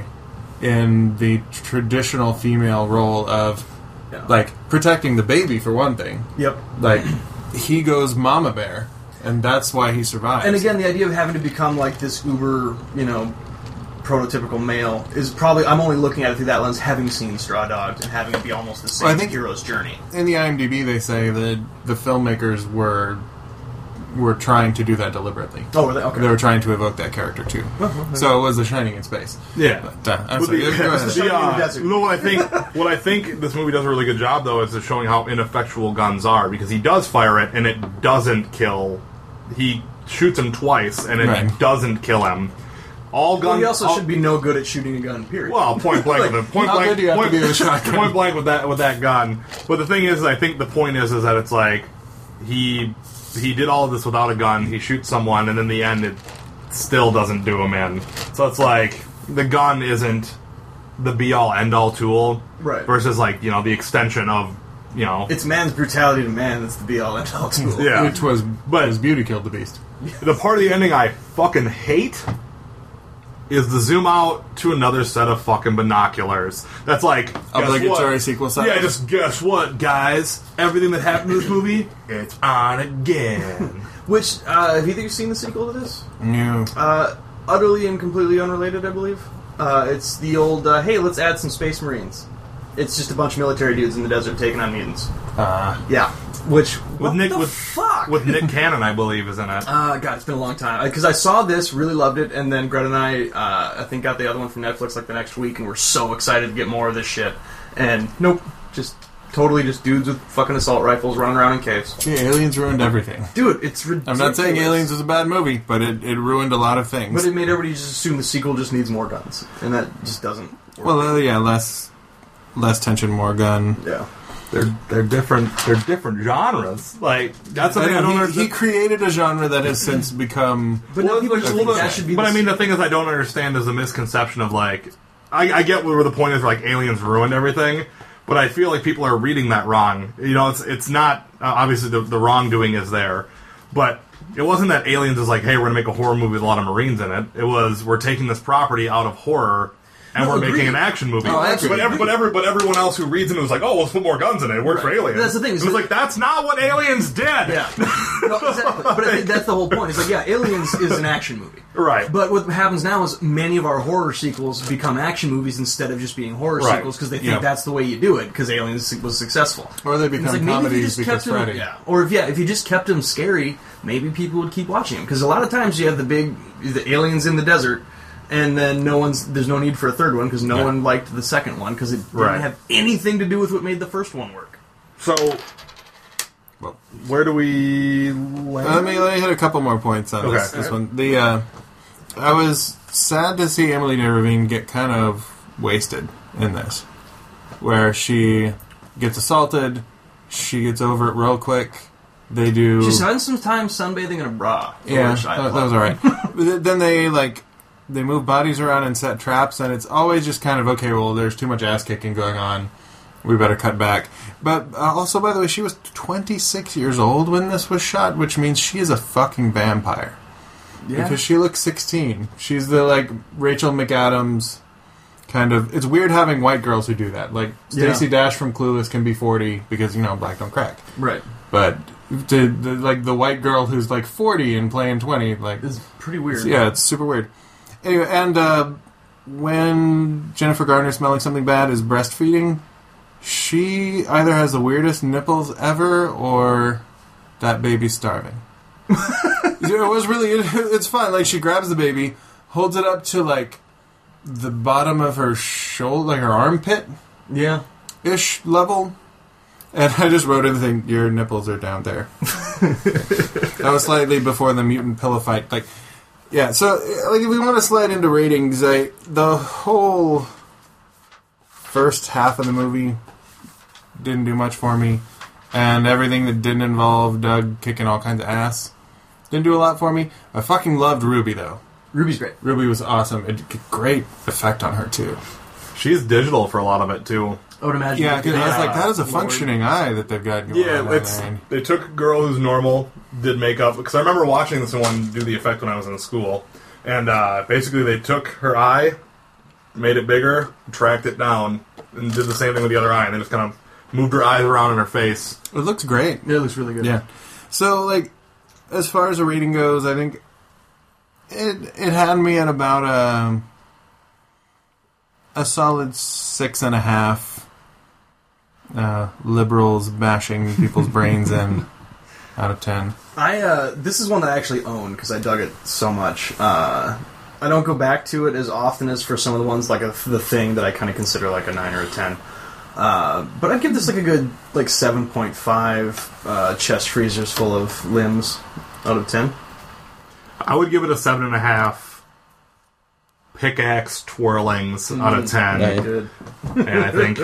in the traditional female role of like protecting the baby for one thing. Yep. Like he goes mama bear, and that's why he survives. And again, the idea of having to become like this uber, prototypical male is probably, I'm only looking at it through that lens, having seen Straw Dogs and having it be almost the same hero's journey. In the IMDb, they say that the filmmakers were trying to do that deliberately. Oh, were they? Okay. They were trying to evoke that character too. So it was The Shining in space. Yeah. But, I'm sorry. Go ahead. What I think this movie does a really good job, though, is showing how ineffectual guns are, because he does fire it and it doesn't kill. He shoots him twice and it doesn't kill him. All guns. Well, he also should be no good at shooting a gun. Period. Well, point blank with that gun. But the thing is, I think the point is that it's like he did all of this without a gun. He shoots someone, and in the end, it still doesn't do him in. So it's like the gun isn't the be-all, end-all tool, right? Versus like the extension of it's man's brutality to man that's the be-all, end-all tool. Yeah, which was Beauty Killed the Beast. The part of the ending I fucking hate is the zoom out to another set of fucking binoculars. That's like obligatory sequel set. Yeah, just guess what, guys? Everything that happened in this movie, it's on again. Which have either of you seen the sequel to this? No. Utterly and completely unrelated, I believe. It's the old hey, let's add some Space Marines. It's just a bunch of military dudes in the desert taking on mutants. Yeah. Which with Nick Cannon, I believe, is in it. God, it's been a long time because I saw this, really loved it, and then Greta and I think got the other one from Netflix like the next week, and we're so excited to get more of this shit. And nope, just totally just dudes with fucking assault rifles running around in caves. Yeah, Aliens ruined everything, dude. It's ridiculous. I'm not saying Aliens is a bad movie, but it ruined a lot of things. But it made everybody just assume the sequel just needs more guns, and that just doesn't work. Well, yeah, less tension, more gun. Yeah. they're different genres. Like that's the thing I don't understand. He created a genre that has since become. But now people just think that should be. But I mean, the thing is, I don't understand is the misconception of like. I get where the point is, like aliens ruined everything, but I feel like people are reading that wrong. You know, it's not obviously the wrongdoing is there, but it wasn't that Aliens is like, hey, we're gonna make a horror movie with a lot of Marines in it. It was we're taking this property out of horror. And we're making an action movie. But everyone else who reads it was like, oh, let's put more guns in it. It worked for Aliens. That's the thing. It was like, that's not what Aliens did. Yeah. No, exactly. But I think that's the whole point. It's like, yeah, Aliens is an action movie. Right. But what happens now is many of our horror sequels become action movies instead of just being horror sequels because they think that's the way you do it because Aliens was successful. Or they become comedies because Freddy. Yeah. Or if you just kept them scary, maybe people would keep watching them. Because a lot of times you have the aliens in the desert. And then there's no need for a third one because no one liked the second one because it didn't have anything to do with what made the first one work. So, where do we land? Let me hit a couple more points on this one. I was sad to see Emily Ravine get kind of wasted in this, where she gets assaulted, she gets over it real quick. They do. She spends some time sunbathing in a bra. Yeah, that was alright. Then they move bodies around and set traps, and it's always just kind of, okay, well, there's too much ass-kicking going on. We better cut back. But also, by the way, she was 26 years old when this was shot, which means she is a fucking vampire. Yeah. Because she looks 16. She's the, like, Rachel McAdams kind of... It's weird having white girls who do that. Like, Stacey Dash from Clueless can be 40 because, black don't crack. Right. But... the white girl who's, like, 40 and playing 20, like... It's pretty weird. Yeah, it's super weird. Anyway, and when Jennifer Garner smelling something bad is breastfeeding, she either has the weirdest nipples ever or that baby's starving. It was really... It's fun. Like, she grabs the baby, holds it up to, like, the bottom of her shoulder, like her armpit. Yeah. Ish level. And I just wrote in the thing, your nipples are down there. That was slightly before the mutant pillow fight. Like... Yeah, so, like, if we want to slide into ratings, the whole first half of the movie didn't do much for me, and everything that didn't involve Doug kicking all kinds of ass didn't do a lot for me. I fucking loved Ruby, though. Ruby's great. Ruby was awesome. Great effect on her, too. She's digital for a lot of it, too. I would imagine. Yeah, because I was like, that is a functioning eye that they've got going on. Yeah, they took a girl who's normal, did makeup, because I remember watching this one do the effect when I was in school, and basically they took her eye, made it bigger, tracked it down, and did the same thing with the other eye, and they just kind of moved her eyes around in her face. It looks great. Yeah, it looks really good. Yeah. So, like, as far as the rating goes, I think it had me at about a solid 6.5. Liberals bashing people's brains in out of 10. This is one that I actually own because I dug it so much. I don't go back to it as often as for some of the ones like The Thing that I kind of consider like a 9 or a 10. But I'd give this like a good 7.5 chest freezers full of limbs out of 10. I would give it a 7.5 pickaxe twirlings out of 10. Yeah, good. And I think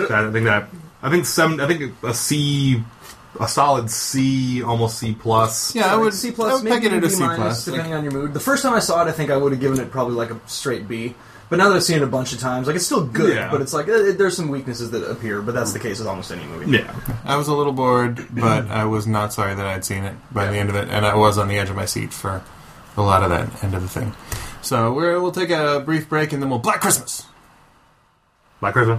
a C, a solid C, almost C plus. Yeah, I would C plus. I would peg it at a C plus, depending on your mood. The first time I saw it, I think I would have given it probably like a straight B. But now that I've seen it a bunch of times, like it's still good, but it's like there's some weaknesses that appear. But that's the case with almost any movie. Yeah, I was a little bored, but I was not sorry that I'd seen it by the end of it, and I was on the edge of my seat for a lot of that end of the thing. So we'll take a brief break, and then we'll Black Christmas. Black Christmas.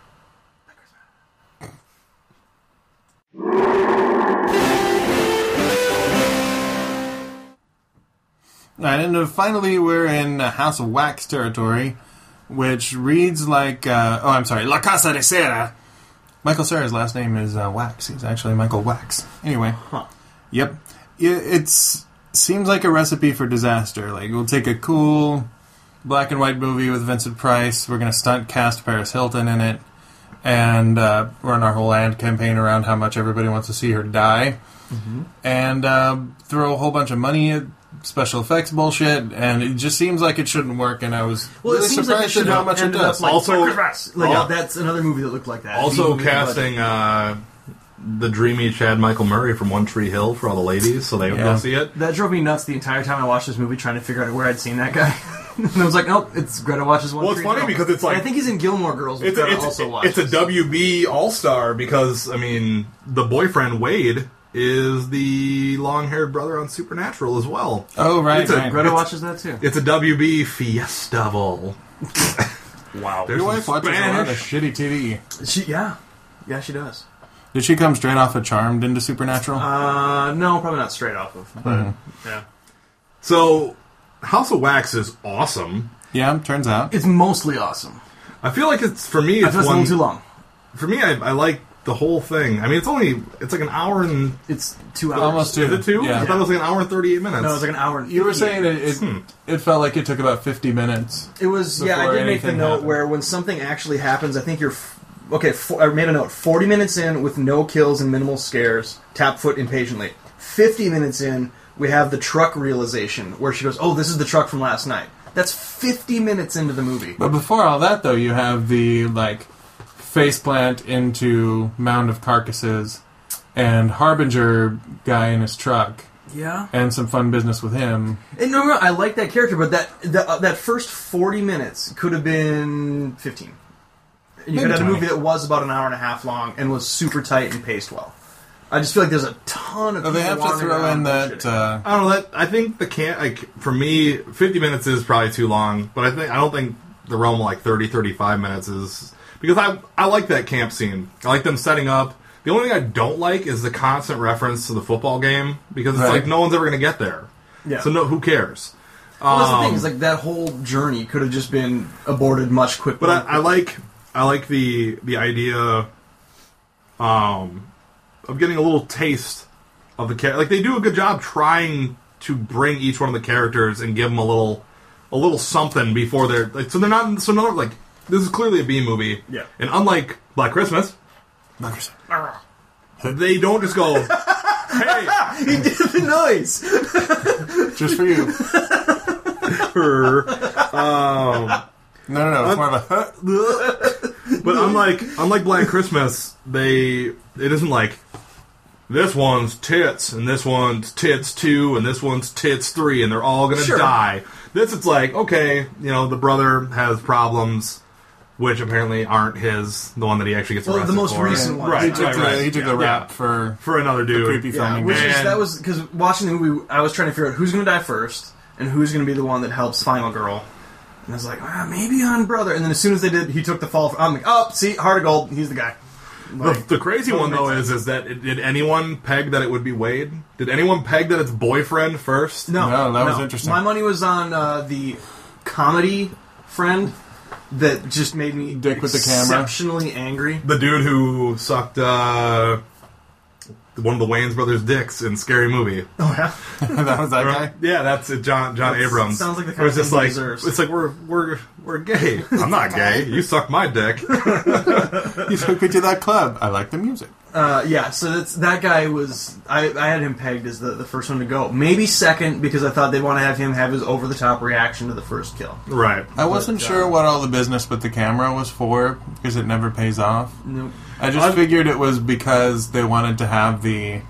And finally, we're in House of Wax territory, which reads like... La Casa de Cera. Michael Cera's last name is Wax. He's actually Michael Wax. Anyway. Huh. Yep. It seems like a recipe for disaster. Like, we'll take a cool black and white movie with Vincent Price. We're going to stunt cast Paris Hilton in it. And run our whole ad campaign around how much everybody wants to see her die. Mm-hmm. And throw a whole bunch of money at special effects bullshit, and it just seems like it shouldn't work, and I was really surprised at how much it does. Also, that's another movie that looked like that. Also casting the dreamy Chad Michael Murray from One Tree Hill for all the ladies, so they would go see it. That drove me nuts the entire time I watched this movie, trying to figure out where I'd seen that guy. And I was like, nope, it's Greta watches One Tree Hill. Well, it's funny because it's like... I think he's in Gilmore Girls, which Greta also watches. It's a WB All-Star because, I mean, the boyfriend, Wade, is the long-haired brother on Supernatural as well. Oh, right. Greta watches that, too. It's a WB Fiestival. Wow. Your wife watches a lot of shitty TV. Yeah, she does. Did she come straight off of Charmed into Supernatural? No, probably not straight off of. But, yeah. So, House of Wax is awesome. Yeah, turns out. It's mostly awesome. I feel like it's, for me, it's a little too long. For me, I like the whole thing. I mean, it's like an hour and... It's 2 hours. Almost 2. Is it 2? Yeah. I thought it was like an hour and 38 minutes. No, it was like an hour and... You were saying it felt like it took about 50 minutes. It was, I did make the note where when something actually happens, I think you're... I made a note. 40 minutes in with no kills and minimal scares. Tap foot impatiently. 50 minutes in, we have the truck realization where she goes, oh, this is the truck from last night. That's 50 minutes into the movie. But before all that, though, you have the, faceplant into Mound of Carcasses and Harbinger guy in his truck. Yeah. And some fun business with him. And no, I like that character, but that first 40 minutes could have been 15. You could have had a movie that was about an hour and a half long and was super tight and paced well. I just feel like there's a ton of. They have to throw in that. I don't know. I think for me, 50 minutes is probably too long. But I don't think the realm of 30, 35 minutes is because I like that camp scene. I like them setting up. The only thing I don't like is the constant reference to the football game because it's no one's ever going to get there. Yeah. So who cares? Well, that's the thing. Is that whole journey could have just been aborted much quicker. But I like the idea of getting a little taste of the character. They do a good job trying to bring each one of the characters and give them a little something before they're this is clearly a B movie. Yeah. And unlike Black Christmas, they don't just go, hey, he did the noise just for you. No, it's more of a... But unlike Black Christmas, it isn't like, this one's tits, and this one's tits 2, and this one's tits 3, and they're all gonna die. This, it's like, okay, the brother has problems, which apparently aren't the one that he actually gets arrested for. The most recent one. Right, he took the rap for another dude. Creepy filming. That was, because watching the movie, I was trying to figure out who's gonna die first, and who's gonna be the one that helps Final Girl. And I was like, maybe on brother. And then as soon as they did, he took the fall. I'm like, see, Heart of Gold, he's the guy. The crazy one, though, is that did anyone peg that it would be Wade? Did anyone peg that it's boyfriend first? No, that was interesting. My money was on the comedy friend that just made me Dick with the camera. Exceptionally angry. The dude who sucked one of the Wayans brothers' dicks in Scary Movie. Oh, yeah? That was that guy? Yeah, that's it, John Abrams. Sounds like the kind of thing he deserves. It's like, we're gay. I'm not gay. You suck my dick. You took me to that club. I like the music. So that guy was... I had him pegged as the first one to go. Maybe second, because I thought they'd want to have him have his over-the-top reaction to the first kill. Right. I wasn't sure what all the business with the camera was for, because it never pays off. Nope. I just figured it was because they wanted to have the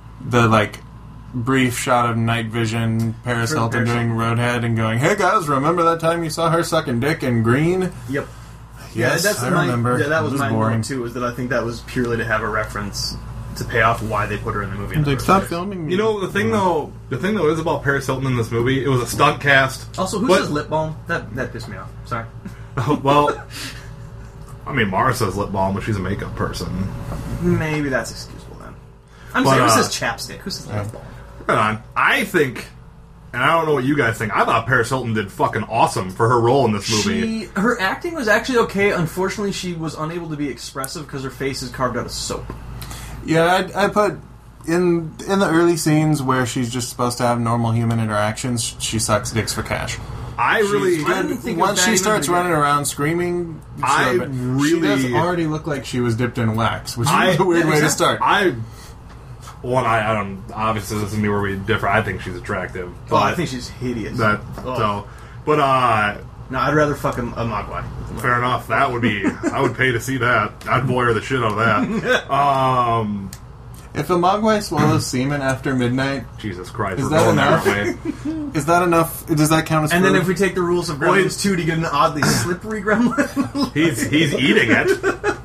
brief shot of night vision Paris Hilton doing Roadhead and going, hey guys, remember that time you saw her sucking dick in Green? Yep. Yes, I remember. Yeah, that was my boring note too, is that I think that was purely to have a reference to pay off why they put her in the movie. Stop filming me. The thing though is about Paris Hilton in this movie, it was a stunt cast. Also, who says lip balm? That pissed me off. Sorry. Well, I mean, Mara says lip balm, but she's a makeup person. Maybe that's excusable then. I'm saying, who says chapstick? Who says lip balm? Right on. I think, and I don't know what you guys think, I thought Paris Hilton did fucking awesome for her role in this movie. Her acting was actually okay. Unfortunately, she was unable to be expressive because her face is carved out of soap. Yeah, I put... In the early scenes where she's just supposed to have normal human interactions, she sucks dicks for cash. Once she starts running around screaming, she does already look like she was dipped in wax, which is a weird way to start. I don't. Obviously, this is me where we differ. I think she's attractive. I think she's hideous. No, I'd rather fuck a Mogwai. Fair enough. That would be... I would pay to see that. I'd voyeur the shit out of that. If a Mogwai swallows semen after midnight... Jesus Christ. Is that enough? Is that enough? Does that count as And food? then if we take the rules of Gremlins 2 to get an oddly slippery gremlin... he's eating it.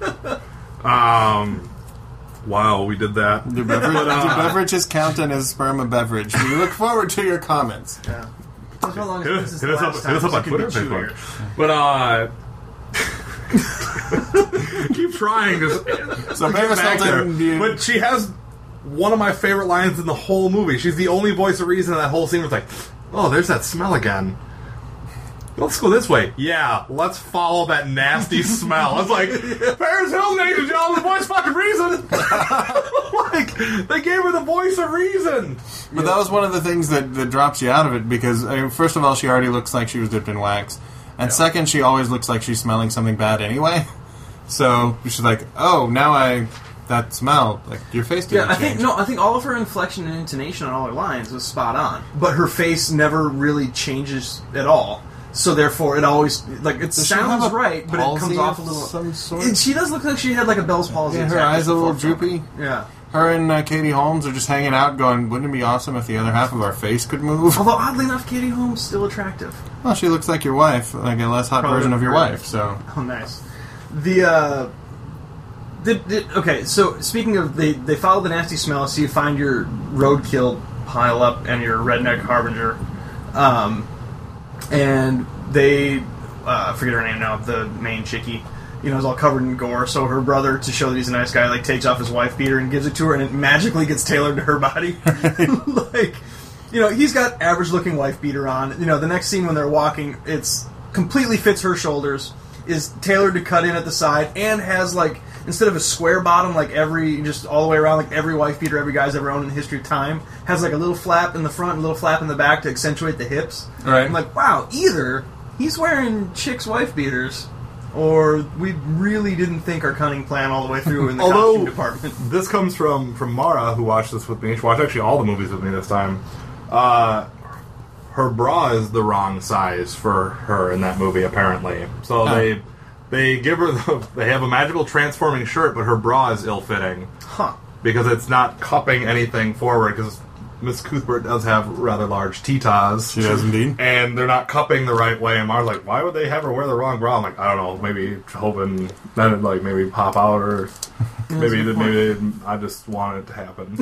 Wow, we did that. Do beverages count in as sperm a beverage? We look forward to your comments. Yeah. Hit us up on Twitter, Facebook. But keep trying to get back there. But she has one of my favorite lines in the whole movie. She's the only voice of reason in that whole scene. It's like, oh, there's that smell again. Let's go this way. Yeah, let's follow that nasty smell. It's like, Paris Hilton, ladies and gentlemen, the voice fucking reason. Like, they gave her the voice of reason. But that was one of the things that drops you out of it, because, first of all, she already looks like she was dipped in wax. And second, she always looks like she's smelling something bad anyway. So she's like, oh, now that smell, like, your face didn't change. I think all of her inflection and intonation on all her lines was spot on. But her face never really changes at all. So therefore, it always it sounds right, but it comes off a little. Some sort. She does look like she had like a Bell's palsy. Yeah, her eyes a little droopy. Yeah. Her and Katie Holmes are just hanging out, going, "Wouldn't it be awesome if the other half of our face could move?" Although oddly enough, Katie Holmes is still attractive. Well, she looks like your wife, like a less hot version of your wife. So. Oh, nice. Okay, so speaking of they follow the nasty smell, so you find your roadkill pile up and your redneck harbinger. And they, forget her name now, the main chickie, is all covered in gore. So her brother, to show that he's a nice guy, takes off his wife beater and gives it to her, and it magically gets tailored to her body. He's got average-looking wife beater on. The next scene when they're walking, it's completely fits her shoulders, is tailored to cut in at the side, and has, instead of a square bottom, just all the way around, every wife beater every guy's ever owned in the history of time, has, a little flap in the front and a little flap in the back to accentuate the hips. Right. I'm like, wow, either he's wearing chicks' wife beaters, or we really didn't think our cunning plan all the way through in the costume department. This comes from Mara, who watched this with me. She watched actually all the movies with me this time. Her bra is the wrong size for her in that movie, apparently. So They give her they have a magical transforming shirt, but her bra is ill-fitting. Huh. Because it's not cupping anything forward, because Miss Cuthbert does have rather large titas. She does indeed. And they're not cupping the right way, and Mara's like, why would they have her wear the wrong bra? I'm like, I don't know, maybe hoping then it maybe pop out, or maybe I just want it to happen.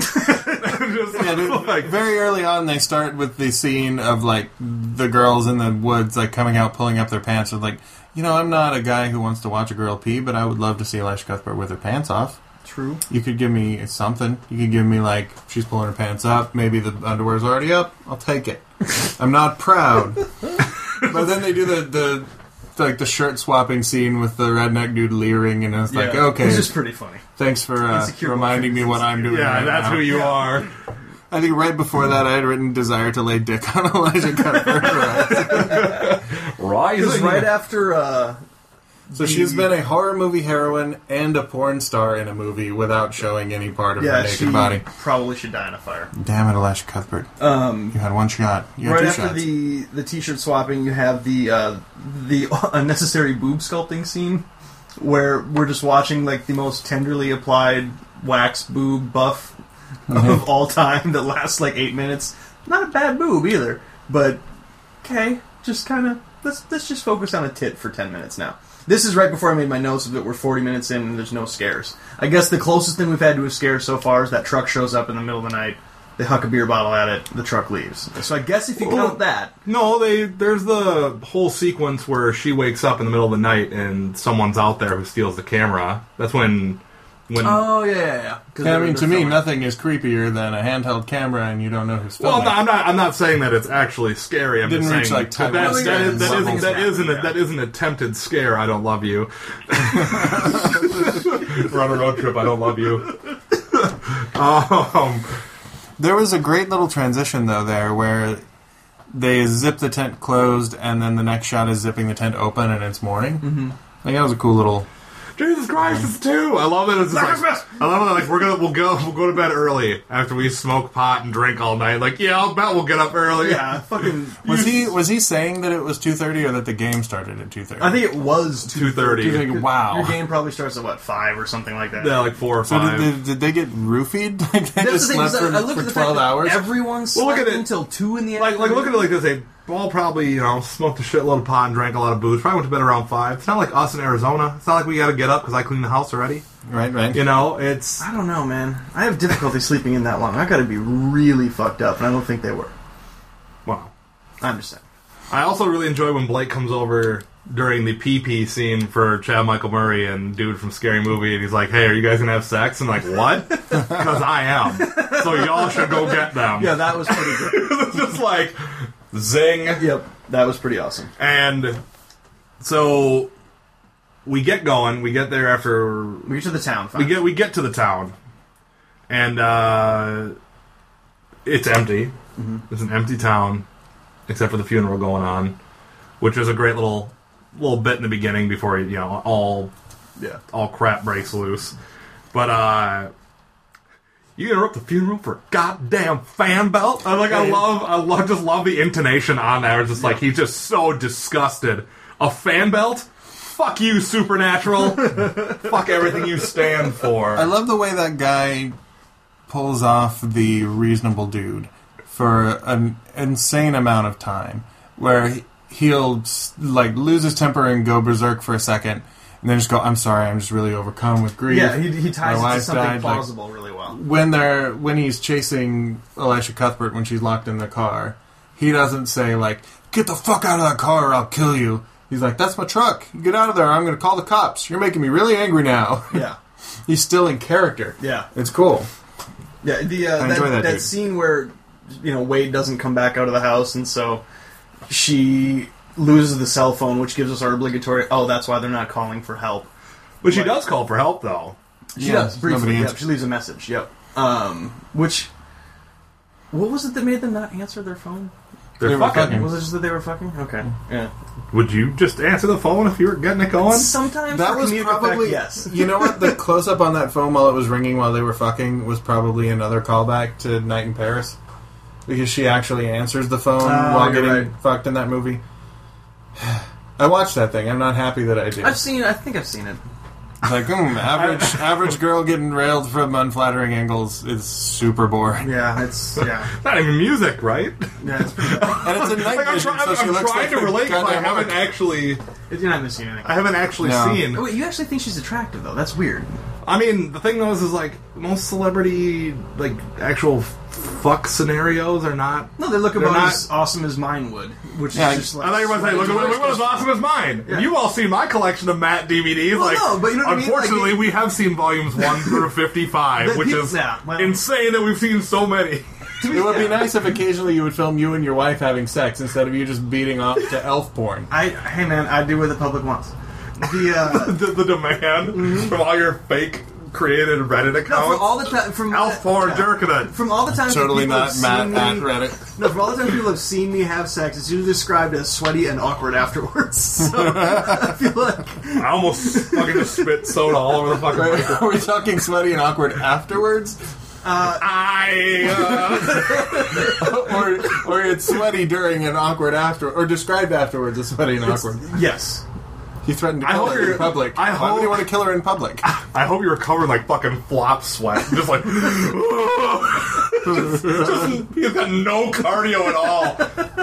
Very early on, they start with the scene of the girls in the woods coming out, pulling up their pants, with I'm not a guy who wants to watch a girl pee, but I would love to see Elisha Cuthbert with her pants off. True. You could give me something. You could give me she's pulling her pants up, maybe the underwear's already up. I'll take it. I'm not proud. But then they do the shirt swapping scene with the redneck dude leering, and it's okay. It's just pretty funny. Thanks for reminding me what I'm doing. Yeah, right that's now. who you are. I think right before that I had written desire to lay dick on Elisha Cuthbert. Rising. It was right after... So she's been a horror movie heroine and a porn star in a movie without showing any part of her naked body. Probably should die in a fire. Damn it, Elisha Cuthbert. You had one shot. You had right two after shots. the t-shirt swapping, you have the unnecessary boob sculpting scene, where we're just watching the most tenderly applied wax boob buff of all time that lasts 8 minutes. Not a bad boob either, but okay, just kind of let's just focus on a tit for 10 minutes now. This is right before I made my notes of it. We're 40 minutes in and there's no scares. I guess the closest thing we've had to a scare so far is that truck shows up in the middle of the night. They huck a beer bottle at it. The truck leaves. So I guess if you count that... No, there's the whole sequence where she wakes up in the middle of the night and someone's out there who steals the camera. That's when oh, yeah. I mean, to me, nothing is creepier than a handheld camera and you don't know who's filming. Well, I'm not saying that it's actually scary. I'm just saying that is an attempted scare. I don't love you. We're on a road trip. I don't love you. There was a great little transition, though, there, where they zip the tent closed and then the next shot is zipping the tent open and it's morning. Mm-hmm. That was a cool little... Jesus Christ, it's 2. I love that it's just like, I love that like we'll go to bed early after we smoke pot and drink all night. Like, yeah, I'll bet we'll get up early. Yeah, fucking. Was he saying that it was 2:30 or that the game started at 2:30? I think it was 2:30. Wow. Your game probably starts at what, 5 or something like that. Yeah, like 4 or 5. So did they get roofied? Like they That's just slept for 12 hours? Everyone slept until 2 in the afternoon. Like look at it like this. They all probably, smoked a shitload of pot and drank a lot of booze. Probably went to bed around 5. It's not like us in Arizona. It's not like we got to get up because I cleaned the house already. Right. It's... I don't know, man. I have difficulty sleeping in that long. I got to be really fucked up, and I don't think they were. Wow. I understand. I also really enjoy when Blake comes over during the pee-pee scene for Chad Michael Murray and dude from Scary Movie, and he's like, hey, are you guys going to have sex? And I'm like, what? Because I am. So y'all should go get them. Yeah, that was pretty good. It's just like, zing. Yep, that was pretty awesome. And so we get going. We get there after... We get to the town. Finally. We get to the town. And it's empty. Mm-hmm. It's an empty town, except for the funeral going on, which is a great little bit in the beginning before all crap breaks loose. But you interrupt the funeral for a goddamn fan belt. I love the intonation on there. It's just like he's just so disgusted. A fan belt? Fuck you, Supernatural. Fuck everything you stand for. I love the way that guy pulls off the reasonable dude for an insane amount of time, where he'll like lose his temper and go berserk for a second, and then just go, "I'm sorry, I'm just really overcome with grief." Yeah, he ties it to something plausible really well. When he's chasing Elisha Cuthbert when she's locked in the car, he doesn't say like, "Get the fuck out of that car or I'll kill you." He's like, "That's my truck. You get out of there. I'm going to call the cops. You're making me really angry now." Yeah, he's still in character. Yeah, it's cool. Yeah, I enjoy that scene where Wade doesn't come back out of the house, and so she loses the cell phone, which gives us our obligatory, that's why they're not calling for help. But she does call for help, though. She does, briefly. Yep, she leaves a message, yep. What was it that made them not answer their phone? They're fucking. Was it just that they were fucking? Okay, yeah. Would you just answer the phone if you were getting it going? Sometimes that was probably, yes. You know what? The close-up on that phone while it was ringing while they were fucking was probably another callback to Night in Paris. Because she actually answers the phone while getting fucked in that movie. I watched that thing. I'm not happy that I did. I think I've seen it. Like, average girl getting railed from unflattering angles is super boring. Yeah, it's not even music, right? Yeah, it's pretty bad. And it's a night vision, so she looks like to relate because I haven't actually. You're not missing anything. I haven't actually seen. Oh, wait, you actually think she's attractive though? That's weird. I mean, the thing though is like most celebrity actual fuck scenarios are not. No, they look about as awesome as mine would, which is just like. I thought you were going to say, look as awesome as mine. Yeah. You've all seen my collection of Matt DVDs. Well, no, but you know what unfortunately, I mean? we have seen volumes 1 through 55, which is insane that we've seen so many. It would be nice if occasionally you would film you and your wife having sex instead of you just beating off to elf porn. Hey man, I do what the public wants. The demand from all your fake created Reddit accounts. No, from all the time, from elf porn jerking it. From all the times totally not Matt at Reddit. No, from all the times people have seen me have sex, it's usually described as sweaty and awkward afterwards. So I feel like I almost fucking just spit soda all over the fucking place. Are we talking sweaty and awkward afterwards? Or it's sweaty during and awkward after, or described afterwards as sweaty and awkward. Yes. He threatened to kill her in public. Why would he want to kill her in public? I hope you were covered in fucking flop sweat. Just like... he's got no cardio at all.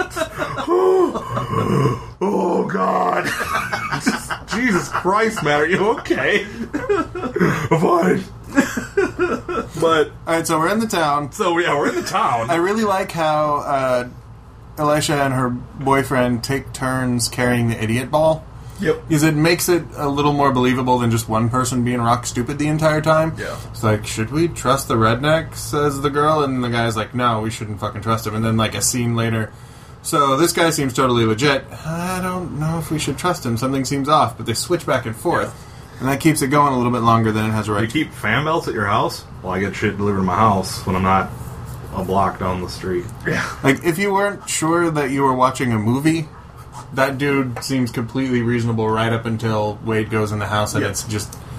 Oh, God. Jesus Christ, Matt, are you okay? I'm fine. But... Alright, so we're in the town. We're in the town. I really like how Elisha and her boyfriend take turns carrying the idiot ball. Yep. Because it makes it a little more believable than just one person being rock stupid the entire time. Yeah. It's like, should we trust the redneck, says the girl, and the guy's like, no, we shouldn't fucking trust him. And then a scene later, so this guy seems totally legit. I don't know if we should trust him. Something seems off. But they switch back and forth. Yeah. And that keeps it going a little bit longer than it has a right. You keep fan belts at your house? Well, I get shit delivered to my house when I'm not a block down the street. Yeah. If you weren't sure that you were watching a movie, that dude seems completely reasonable right up until Wade goes in the house and it's just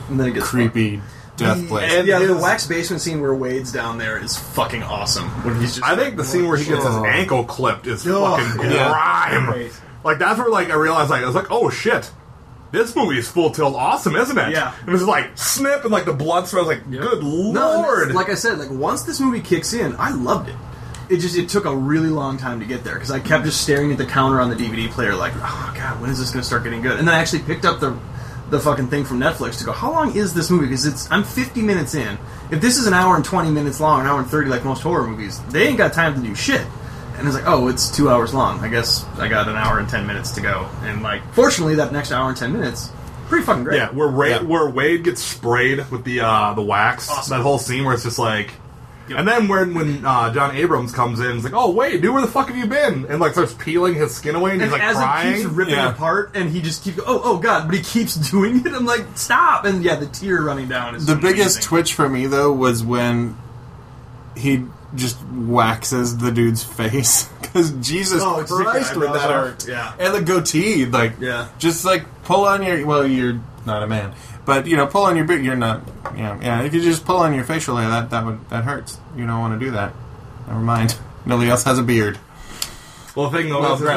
and then it gets creepy death place. And the wax basement scene where Wade's down there is fucking awesome. When he's just I think the scene where he gets his ankle clipped is fucking prime. Like that's where like I realized like I was like, oh shit. This movie is full tilt awesome, isn't it? Yeah. It was like snip and like the blood smells like good lord. Like I said, like once this movie kicks in, I loved it. It took a really long time to get there because I kept just staring at the counter on the DVD player like, oh god, when is this going to start getting good? And then I actually picked up the fucking thing from Netflix to go, how long is this movie? Because I'm 50 minutes in. If this is an hour and 20 minutes long, an hour and 30 like most horror movies, they ain't got time to do shit. And it's like, oh, it's 2 hours long. I guess I got an hour and 10 minutes to go. And, like, fortunately, that next hour and 10 minutes, pretty fucking great. Yeah, where Wade gets sprayed with the wax. Awesome. That whole scene where it's just like... Yep. And then when John Abrams comes in, it's like, oh, Wade, dude, where the fuck have you been? And, like, starts peeling his skin away, and he's, like, as crying. It keeps ripping apart, and he just keeps... Oh, God, but he keeps doing it. I'm like, stop! And, yeah, the tear running down is the amazing. biggest twitch for me, though, was when he... just waxes the dude's face because Jesus Christ would that hurt? Yeah, and the goatee, like, just like pull on your. Well, you're not a man, but pull on your beard. You're not. Yeah. If you just pull on your facial hair, that hurts. You don't want to do that. Never mind. Nobody else has a beard. Well, the thing though is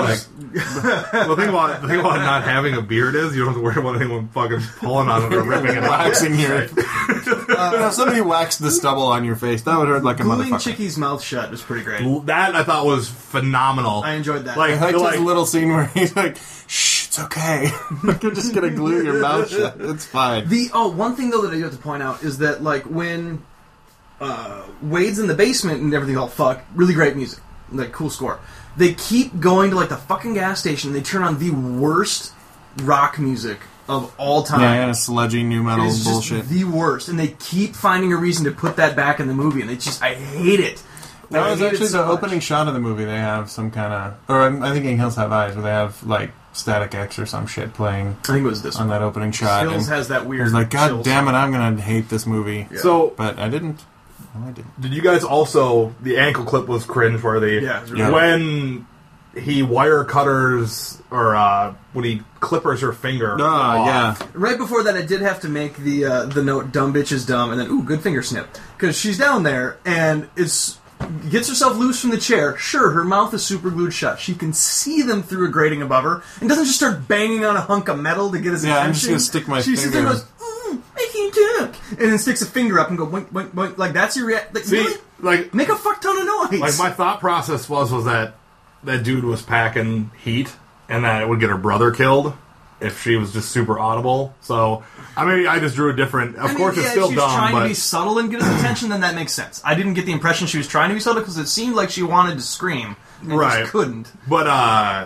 the thing about not having a beard is you don't have to worry about anyone fucking pulling on it or ripping it out. Waxing your. If somebody waxed the stubble on your face, that would hurt like a motherfucker. Gluing Chicky's mouth shut was pretty great. That I thought was phenomenal. I enjoyed that. I liked his little scene where he's like, "Shh, it's okay. You're just gonna glue your mouth shut. It's fine." One thing though that I do have to point out is that like when Wade's in the basement and everything all fuck, really great music, like cool score. They keep going to like the fucking gas station and they turn on the worst rock music of all time. Yeah, and sludgy new metal it's bullshit. Just the worst. And they keep finding a reason to put that back in the movie and I hate it. That was actually the opening shot of the movie. They have some kind of... Or I'm thinking Hills Have Eyes, where they have like Static X or some shit playing. I think it was this on that opening shot. Hills has that weird... I was like, God damn it, I'm going to hate this movie. Yeah. So, but I didn't. No, I didn't. Did you guys also... The ankle clip was cringeworthy. Yeah. When he wire cutters... Or when he clippers her finger off. Yeah. Right before that, I did have to make the note, dumb bitch is dumb, and then, ooh, good finger snip. Because she's down there, and gets herself loose from the chair. Sure, her mouth is super glued shut. She can see them through a grating above her, and doesn't just start banging on a hunk of metal to get his attention. I'm just going to stick my finger. She sits there and goes, making talk, and then sticks a finger up and go, boink, boink, boink. Like, that's your reaction. Like, see, really? like... Make a fuck ton of noise. Like, my thought process was that dude was packing heat, and that it would get her brother killed if she was just super audible. So, I mean, I just drew a different... Of course, it's still dumb, but... If she's trying to be subtle and get his attention, then that makes sense. I didn't get the impression she was trying to be subtle, because it seemed like she wanted to scream, and just couldn't. But,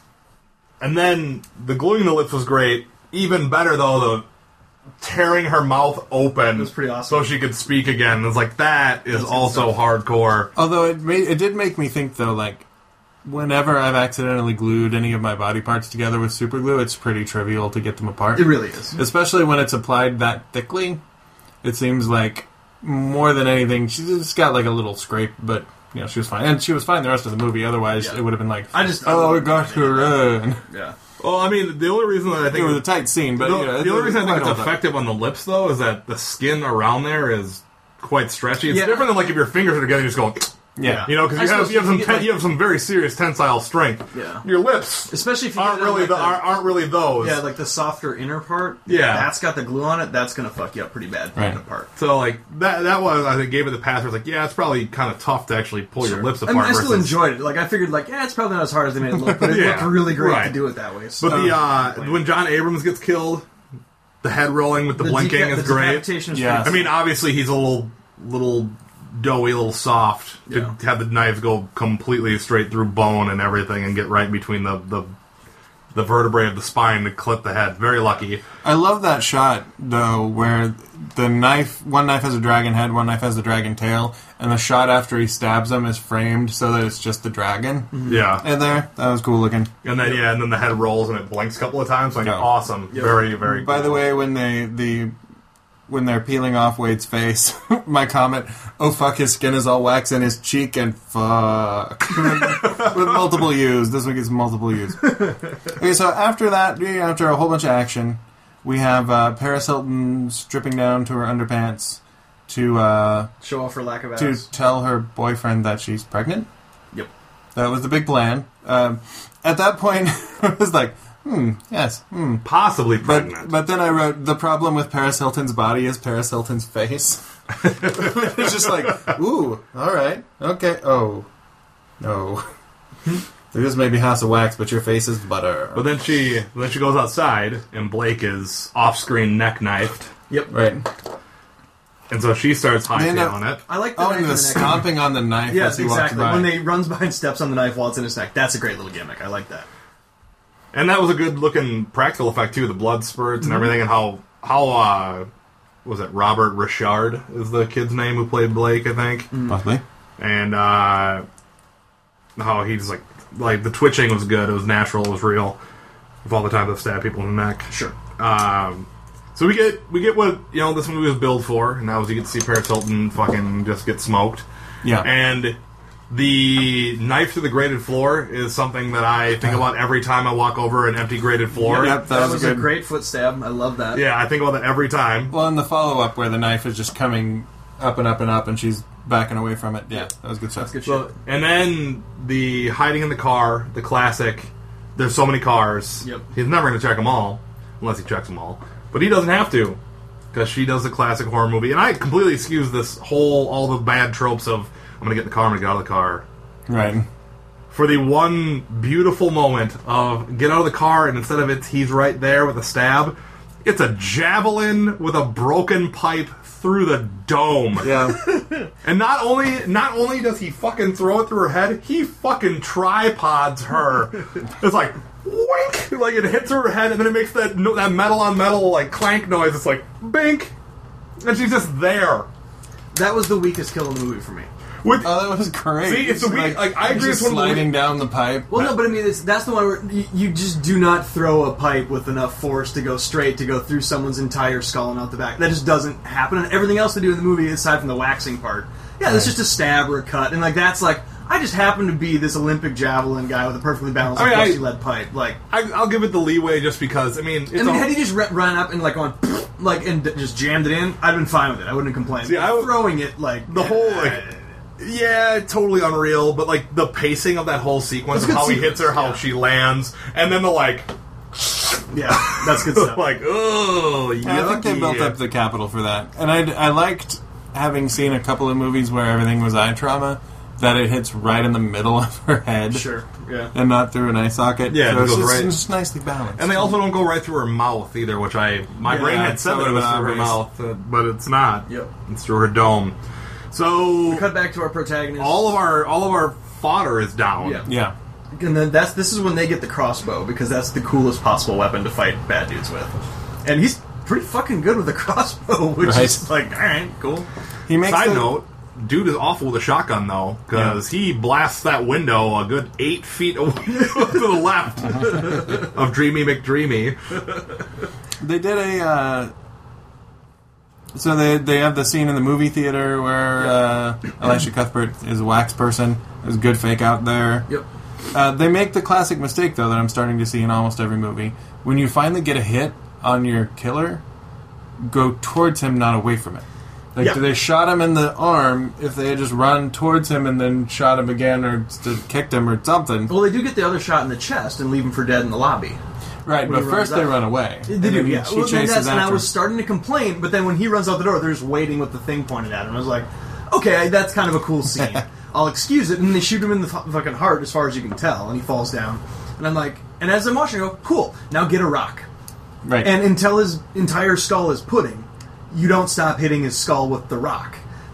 and then, the gluing the lips was great. Even better, though, the tearing her mouth open... It was pretty awesome. So she could speak again. It's like, that is also hardcore. Although, it did make me think, though, like, whenever I've accidentally glued any of my body parts together with super glue, it's pretty trivial to get them apart. It really is. Especially when it's applied that thickly. It seems like, more than anything, she just got like a little scrape, but, she was fine. And she was fine the rest of the movie, otherwise it would have been like, we got to run. Yeah. Well, I mean, the only reason that I think... It was a tight scene, but... The only reason I think it's effective on the lips, though, is that the skin around there is quite stretchy. It's different than, like, if your fingers are together, you just go... Yeah, because you have some very serious tensile strength. Yeah, your lips, especially if you aren't really those. Yeah, like the softer inner part. Yeah, that's got the glue on it. That's gonna fuck you up pretty bad. Right. Apart. So like that was, I think, gave it the pass. Where it's like, it's probably kind of tough to actually pull your lips apart. I still enjoyed it. Like I figured, it's probably not as hard as they made it look, but it looked really great to do it that way. So. But when John Abrams gets killed, the head rolling with the blinking is great. Yeah, I mean, obviously he's a little doughy, a little soft to have the knives go completely straight through bone and everything and get right between the vertebrae of the spine to clip the head. Very lucky. I love that shot, though, where one knife has a dragon head, one knife has a dragon tail, and the shot after he stabs him is framed so that it's just the dragon. Mm-hmm. Yeah. And that was cool looking. And then, and then the head rolls and it blinks a couple of times. Like, awesome. Yep. Very, very cool. By the way, when they're peeling off Wade's face, my comment, oh fuck, his skin is all wax in his cheek, and fuck. With multiple U's. This one gets multiple U's. Okay, so after that, after a whole bunch of action, We have Paris Hilton stripping down to her underpants to show off her lack of ass. To tell her boyfriend that she's pregnant. Yep. That was the big plan. At that point, I was like, yes. Possibly pregnant. But then I wrote, the problem with Paris Hilton's body is Paris Hilton's face. It's just like, ooh, alright, okay, oh, no. There is maybe House of Wax, but your face is butter. But then she goes outside, and Blake is off-screen neck-knifed. Yep. Right. And so she starts hightailing it. I like the knife and the stomping on the knife as he exactly. walks by. When they runs by and steps on the knife while it's in his neck. That's a great little gimmick. I like that. And that was a good-looking practical effect, too, the blood spurts and everything, and how was it Robert Richard is the kid's name who played Blake, I think. Possibly. And how he's like the twitching was good, it was natural, it was real. With all the time they've stabbed people in the neck. Sure. So we get what this movie was billed for, and that was you get to see Paris Hilton fucking just get smoked. Yeah. And the knife to the grated floor is something that I think about every time I walk over an empty grated floor. Yep, that was a great foot stab. I love that. Yeah, I think about that every time. Well, in the follow-up where the knife is just coming up and up and up and she's backing away from it. Yeah, that was good stuff. That's good shit. And then the hiding in the car, the classic, there's so many cars. Yep. He's never going to check them all, unless he checks them all. But he doesn't have to, because she does the classic horror movie. And I completely excuse all the bad tropes of, I'm going to get in the car, I'm going to get out of the car. Right. For the one beautiful moment of get out of the car, and instead of he's right there with a stab, it's a javelin with a broken pipe through the dome. Yeah. And not only does he fucking throw it through her head, he fucking tripods her. It's like, wink! Like, it hits her head, and then it makes that metal on metal, like, clank noise. It's like, bink! And she's just there. That was the weakest kill in the movie for me. That was great. See, it's a weak... I agree with sliding down the pipe. Well, no, but I mean, that's the one where you just do not throw a pipe with enough force to go straight, to go through someone's entire skull and out the back. That just doesn't happen. And everything else they do in the movie, aside from the waxing part, it's just a stab or a cut. And, that's I just happen to be this Olympic javelin guy with a perfectly balanced rusty lead pipe. I'll give it the leeway just because, had he just run up and, and just jammed it in, I'd have been fine with it. I wouldn't have complained. See, throwing it, the whole, yeah, totally unreal, but, the pacing of that whole sequence of how he hits her, how she lands, and then the, yeah, that's good stuff. Oh, yucky. I think they built up the capital for that. And I liked having seen a couple of movies where everything was eye trauma, that it hits right in the middle of her head. Sure, yeah. And not through an eye socket. Yeah, so it's just nicely balanced. And they also don't go right through her mouth either, which my brain had said that it was through her mouth, but it's not. Yep. It's through her dome. So we cut back to our protagonist. All of our fodder is down. Yeah. And then this is when they get the crossbow, because that's the coolest possible weapon to fight bad dudes with. And he's pretty fucking good with a crossbow, which is alright, cool. Side note, dude is awful with a shotgun, though, because he blasts that window a good 8 feet away to the left of Dreamy McDreamy. They did a... So they have the scene in the movie theater where Elisha Cuthbert is a wax person. There's a good fake out there. Yep. They make the classic mistake, though, that I'm starting to see in almost every movie. When you finally get a hit on your killer, go towards him, not away from it. They shot him in the arm. If they had just run towards him and then shot him again or kicked him or something. Well, they do get the other shot in the chest and leave him for dead in the lobby. Right, but first they run away. They do, yeah. She chases and after. I was starting to complain, but then when he runs out the door, they're just waiting with the thing pointed at him. I was like, okay, that's kind of a cool scene. I'll excuse it. And they shoot him in the fucking heart, as far as you can tell, and he falls down. And I'm like, and as I'm watching, I go, cool, now get a rock. Right. And until his entire skull is pudding, you don't stop hitting his skull with the rock.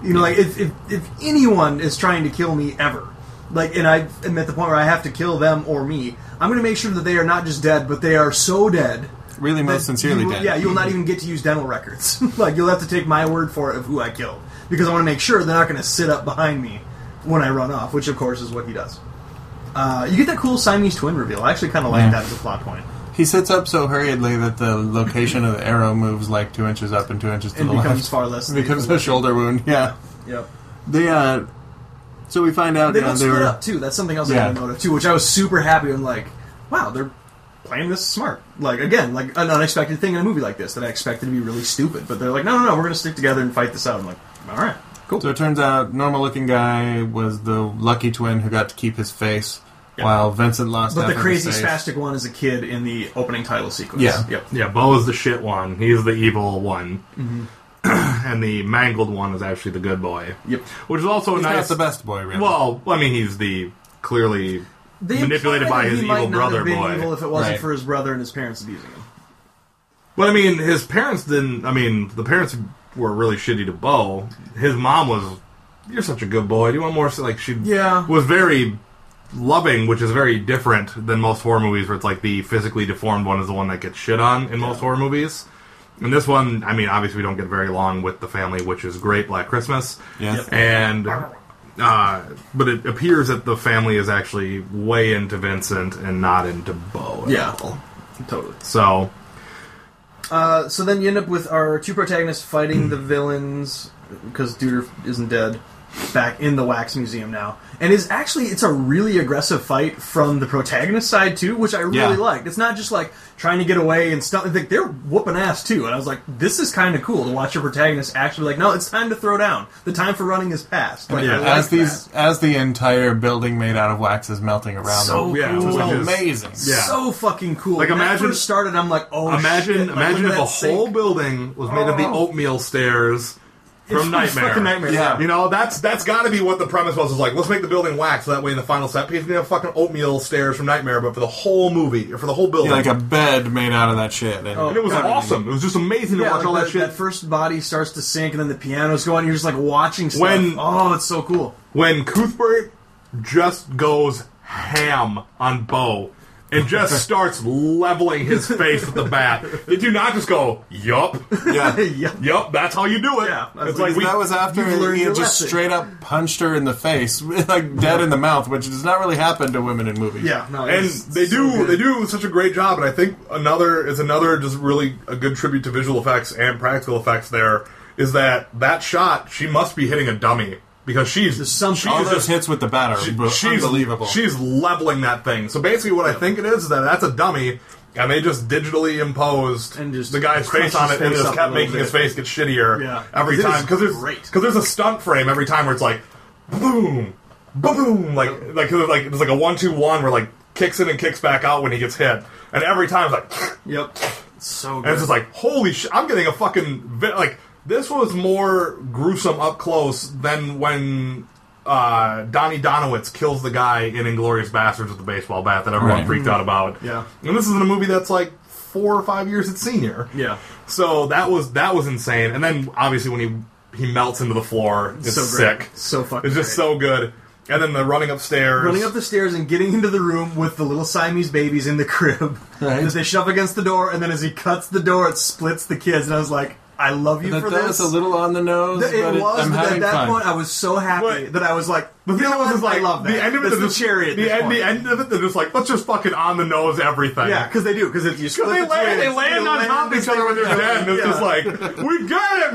If anyone is trying to kill me ever, and I'm at the point where I have to kill them or me, I'm going to make sure that they are not just dead, but they are so dead. Really most sincerely dead. Yeah, you'll not even get to use dental records. You'll have to take my word for it of who I killed. Because I want to make sure they're not going to sit up behind me when I run off, which of course is what he does. You get that cool Siamese twin reveal. I actually kind of like that as a plot point. He sits up so hurriedly that the location of the arrow moves 2 inches up and 2 inches to the left. It becomes far less. It becomes a shoulder wound, yeah. Yep. So we find out... They don't split up, too. That's something else I didn't notice, too, which I was super happy. I'm like, wow, they're playing this smart. Like, again, like an unexpected thing in a movie like this that I expected to be really stupid. But they're like, no, we're going to stick together and fight this out. I'm like, all right, cool. So it turns out normal-looking guy was the lucky twin who got to keep his face, while Vincent lost half of his face. But the crazy spastic one is a kid in the opening title sequence. Yeah. Yep. Yeah, Bo is the shit one. He's the evil one. Mm-hmm. And the mangled one is actually the good boy. Yep. Which is also he's nice. He's not the best boy, really. Well, I mean, he's the clearly manipulated by his evil brother boy. He might not have been evil if it wasn't for his brother and his parents abusing him. But, I mean, his parents didn't... I mean, the parents were really shitty to Bo. His mom was, you're such a good boy. Do you want more... Like, she was very loving, which is very different than most horror movies, where it's like the physically deformed one is the one that gets shit on in most horror movies. In this one, I mean, obviously we don't get very long with the family, which is great, Black Christmas. Yeah. And... but it appears that the family is actually way into Vincent and not into Bo at all. Totally. So then you end up with our two protagonists fighting the villains, because Duder isn't dead, back in the Wax Museum now. And it's a really aggressive fight from the protagonist side, too, which I really liked. It's not just like trying to get away and stuff. Like, they're whooping ass, too. And I was like, this is kind of cool to watch your protagonist actually like, no, it's time to throw down. The time for running is past. Like, as the entire building made out of wax is melting around them. Yeah, it was amazing. Yeah. So fucking cool. Like, when imagine... that first started, I'm like, oh, imagine if a sink. whole building was made of the oatmeal stairs from Nightmare. Nightmare. Yeah. You know, that's got to be what the premise was. Is like, let's make the building wax, so that way in the final set piece we have fucking oatmeal stairs from Nightmare, but for the whole movie, or for the whole building. Yeah, like a bed made out of that shit. And it was awesome. It was just amazing to watch all that shit. That first body starts to sink, and then the pianos go on, and you're just like watching stuff. It's so cool. When Cuthbert just goes ham on Bo and just starts leveling his face with the bat. They do not just go, yup. Yeah. Yup, that's how you do it. Yeah, it's like that was after he had just straight up punched her in the face, like dead in the mouth, which does not really happen to women in movies. Yeah, no, and they do such a great job, and I think another just really a good tribute to visual effects and practical effects there, is that shot, she must be hitting a dummy. Because all those hits with the bat are unbelievable. She's leveling that thing. So basically what I think it is that that's a dummy, and they just digitally imposed the guy's face on it and just kept making his face get shittier every time. Because there's a stunt frame every time where it's like, boom, boom, like there's like a 1-2-1 where like kicks in and kicks back out when he gets hit. And every time it's like, yep. So good. And it's just like, holy shit, I'm getting a fucking... like... This was more gruesome up close than when Donnie Donowitz kills the guy in Inglourious Basterds with the baseball bat that everyone freaked out about. Yeah. And this is in a movie that's like 4 or 5 years its senior. Yeah. So that was insane. And then obviously when he melts into the floor, it's so sick. So fucking It's just so good. And then the running upstairs. Running up the stairs and getting into the room with the little Siamese babies in the crib. Right. As they shove against the door, and then as he cuts the door, it splits the kids. And I was like, I love you for this. That was a little on the nose. It was, but at that fun. point, I was so happy that I was like, the thing was like, I love that. The end of it, the cherry. The end of it, they're just like, let's just fucking on the nose everything. Yeah, because they do. Because if you split they land on top of each other when they're dead. And it's just like, we got it,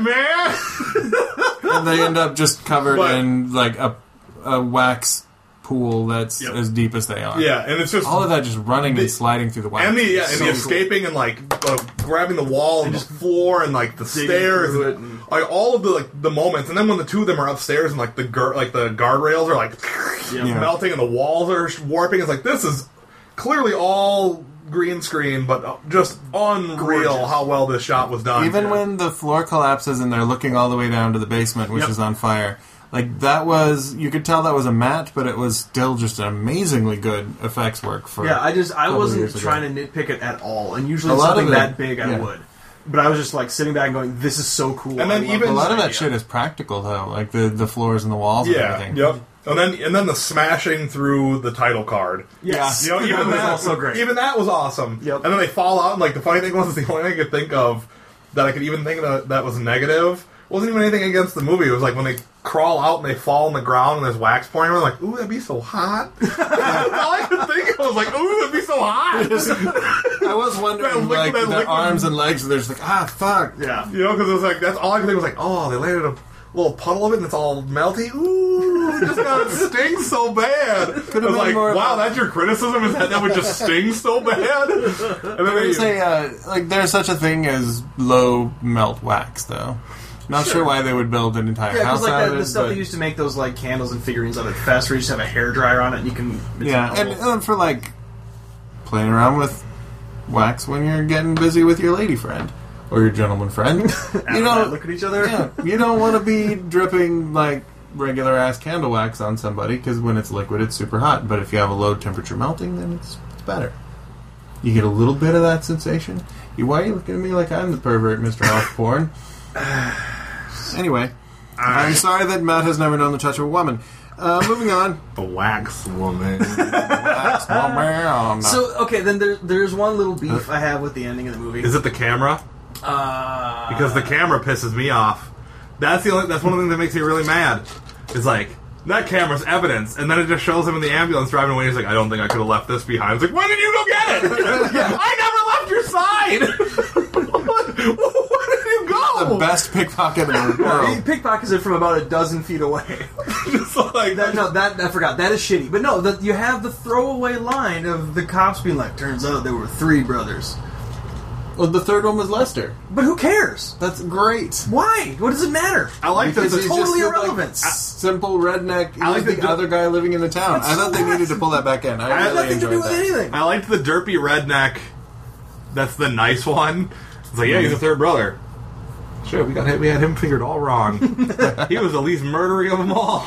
man. And they end up just covered in like a wax pool that's as deep as they are. Yeah, and it's just all of that just running and sliding through the wax. And the escaping and like grabbing the wall and the floor and like the stairs and like all of the moments. And then when the two of them are upstairs and like the guardrails are like melting and the walls are warping, it's like this is clearly all green screen, but just unreal how well this shot was done. Even when the floor collapses and they're looking all the way down to the basement, which is on fire. Like, that was... You could tell that was a matte, but it was still just an amazingly good effects work for... Yeah, I wasn't trying to nitpick it at all. And usually something that big, I would. But I was just, like, sitting back and going, this is so cool. And then even... A lot of that shit is practical, though. Like, the floors and the walls and everything. Yep. And then the smashing through the title card. Yes. You know, even that was also great. Even that was awesome. Yep. And then they fall out, and, like, the funny thing was, the only thing I could think of that I could even think that was negative wasn't even anything against the movie. It was like when they crawl out and they fall on the ground and there's wax pouring. I'm like, ooh, that'd be so hot. That's all I could think of. I was like, ooh, that'd be so hot. I was wondering, like, their arms and legs, they're just like, fuck. Yeah. You know, because it was like, that's all I could think was like, oh, they landed a little puddle of it and it's all melty. Ooh, would just gotta sting so bad. Could have been like, wow, that's your criticism? Is that would just sting so bad? And then they say, like, there's such a thing as low melt wax, though. Not sure why they would build an entire house like out of it. The stuff they used to make those like candles and figurines out at Fest, where you just have a hairdryer on it, and you can. And for like playing around with wax when you're getting busy with your lady friend or your gentleman friend. You don't look at each other. Yeah, you don't want to be dripping like regular ass candle wax on somebody because when it's liquid, it's super hot. But if you have a low temperature melting, then it's better. You get a little bit of that sensation. Why are you looking at me like I'm the pervert, Mr. Elf Porn? Anyway, I'm sorry that Matt has never known the touch of a woman. Moving on. The wax woman. Wax woman. So, okay, then there's one little beef I have with the ending of the movie. Is it the camera? Because the camera pisses me off. That's one of the things that makes me really mad. It's like, that camera's evidence, and then it just shows him in the ambulance driving away. He's like, I don't think I could have left this behind. It's like, when did you go get it? I never left your side. Where did you go? The best pickpocket in the world. He pickpockets it from about a dozen feet away. Just like I forgot. That is shitty. But no, you have the throwaway line of the cops being like, turns out there were 3 brothers. Well, the third one was Lester. But who cares? That's great. Why? What does it matter? I like that it's totally irrelevant. Like simple redneck. I like the other guy living in the town. I thought they needed to pull that back in. I had nothing to do with anything. I liked the derpy redneck. That's the nice one. It's like, yeah, he's the third brother. Sure, we had him figured all wrong. He was the least murdery of them all.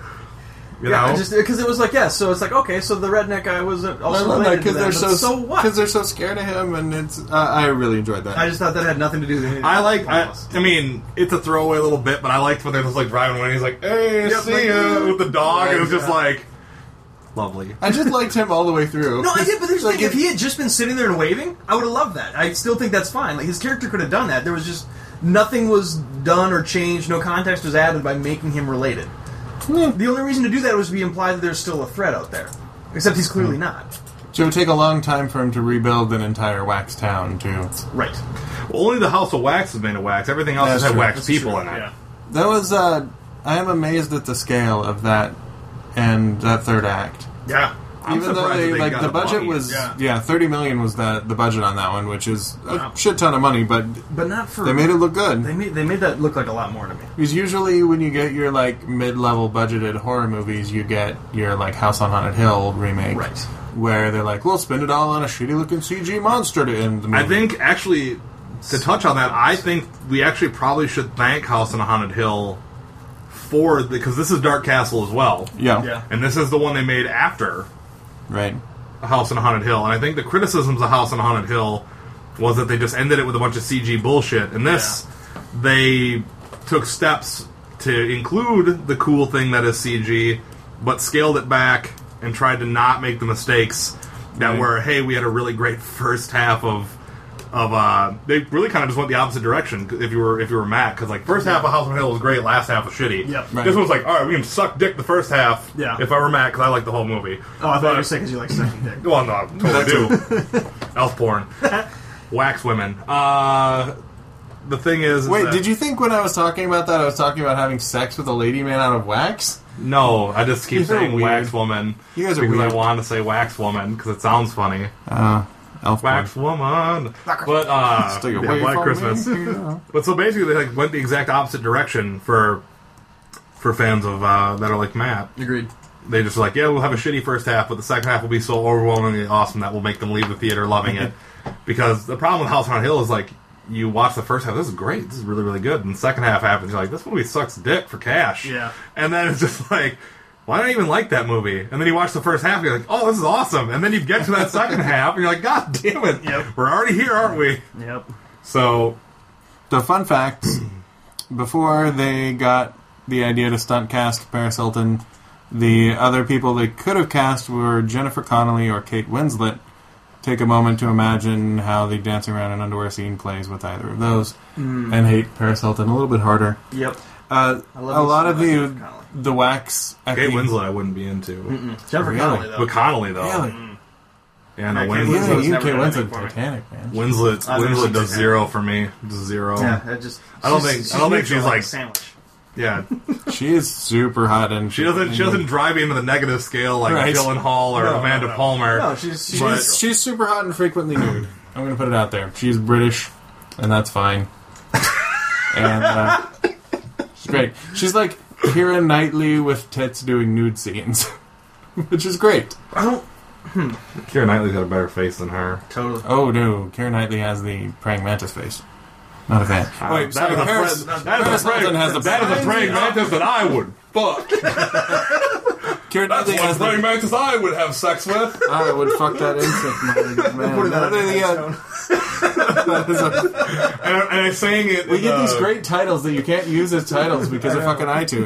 You know? Just because it was like, so it's like, okay, so the redneck guy was also related to them, so what? Because they're so scared of him, and it's. I really enjoyed that. I just thought that had nothing to do with anything. I mean, it's a throwaway little bit, but I liked when they're just like driving away. And he's like, "Hey, see ya," with the dog, and it was just like lovely. I just liked him all the way through. No, I did, but there's like, if he had just been sitting there and waving, I would have loved that. I still think that's fine. Like his character could have done that. There was just nothing was done or changed. No context was added by making him related. The only reason to do that was to be implied that there's still a threat out there. Except he's clearly not. So it would take a long time for him to rebuild an entire wax town, too. Right. Well, only the House of Wax is made of wax. Everything else has had wax people in it. Yeah. That was, I am amazed at the scale of that and that third act. Yeah. Even though the budget was $30 million was the budget on that one, which is a shit ton of money, but not for they made it look good. They made that look like a lot more to me. Because usually when you get your like mid-level budgeted horror movies, you get your like House on Haunted Hill remake, right? Where they're like, we'll spend it all on a shitty looking CG monster to end the movie. I think actually to touch on that, I think we actually probably should thank House on Haunted Hill because this is Dark Castle as well. Yeah, and this is the one they made after. Right. A House on Haunted Hill. And I think the criticisms of House on Haunted Hill was that they just ended it with a bunch of CG bullshit. And this, they took steps to include the cool thing that is CG, but scaled it back and tried to not make the mistakes that were, hey, we had a really great first half of they really kind of just went the opposite direction if you were Matt, because like first half of House on Hill was great, last half was shitty. Yep. Right. This one's like, all right, we can suck dick the first half. Yeah. If I were Matt, because I like the whole movie. Oh, I thought you were saying because you like sucking dick. Well, no, I totally do. Elf porn, wax women. The thing is, wait, did you think when I was talking about that, I was talking about having sex with a lady made out of wax? No, I just keep saying wax woman. You guys are because weird. I want to say wax woman because it sounds funny. Wax woman, but Black Christmas. But so basically, they like went the exact opposite direction for fans of that are like Matt. Agreed. They just like, yeah, we'll have a shitty first half, but the second half will be so overwhelmingly awesome that will make them leave the theater loving it. Because the problem with House on Hill is like, you watch the first half, this is great, this is really, really good, and the second half happens, you're like, this movie sucks dick for cash. Yeah. And then it's just like, why did I even like that movie? And then you watch the first half, and you're like, oh, this is awesome. And then you get to that second half, and you're like, God damn it. Yep. We're already here, aren't we? Yep. So, the fun fact, before they got the idea to stunt cast Paris Hilton, the other people they could have cast were Jennifer Connelly or Kate Winslet. Take a moment to imagine how the dancing around in underwear scene plays with either of those, and hate Paris Hilton a little bit harder. Yep. A lot of the wax. Kate Winslet I wouldn't be into. Jennifer Connelly, though. But Connelly, though. Really? Yeah, no, Winslet. Kate Winslet, Titanic, man. Winslet does zero for me. Does zero. Yeah, I don't think she's like sandwich. Yeah, she is super hot, and she doesn't drive into the negative scale like Gyllenhaal or Amanda Palmer. No, she's super hot and frequently nude. I'm going to put it out there. She's British, and that's fine. And she's great. She's like Keira Knightley with tits doing nude scenes, which is great. Keira Knightley's got a better face than her. Totally. Oh no, Keira Knightley has the praying mantis face. Not a fan. Wait, that is a praying mantis that I would fuck. Keira Knightley has the praying mantis I would have sex with. I would fuck that insect, man. And I'm saying it. We get these great titles that you can't use as titles because of fucking iTunes.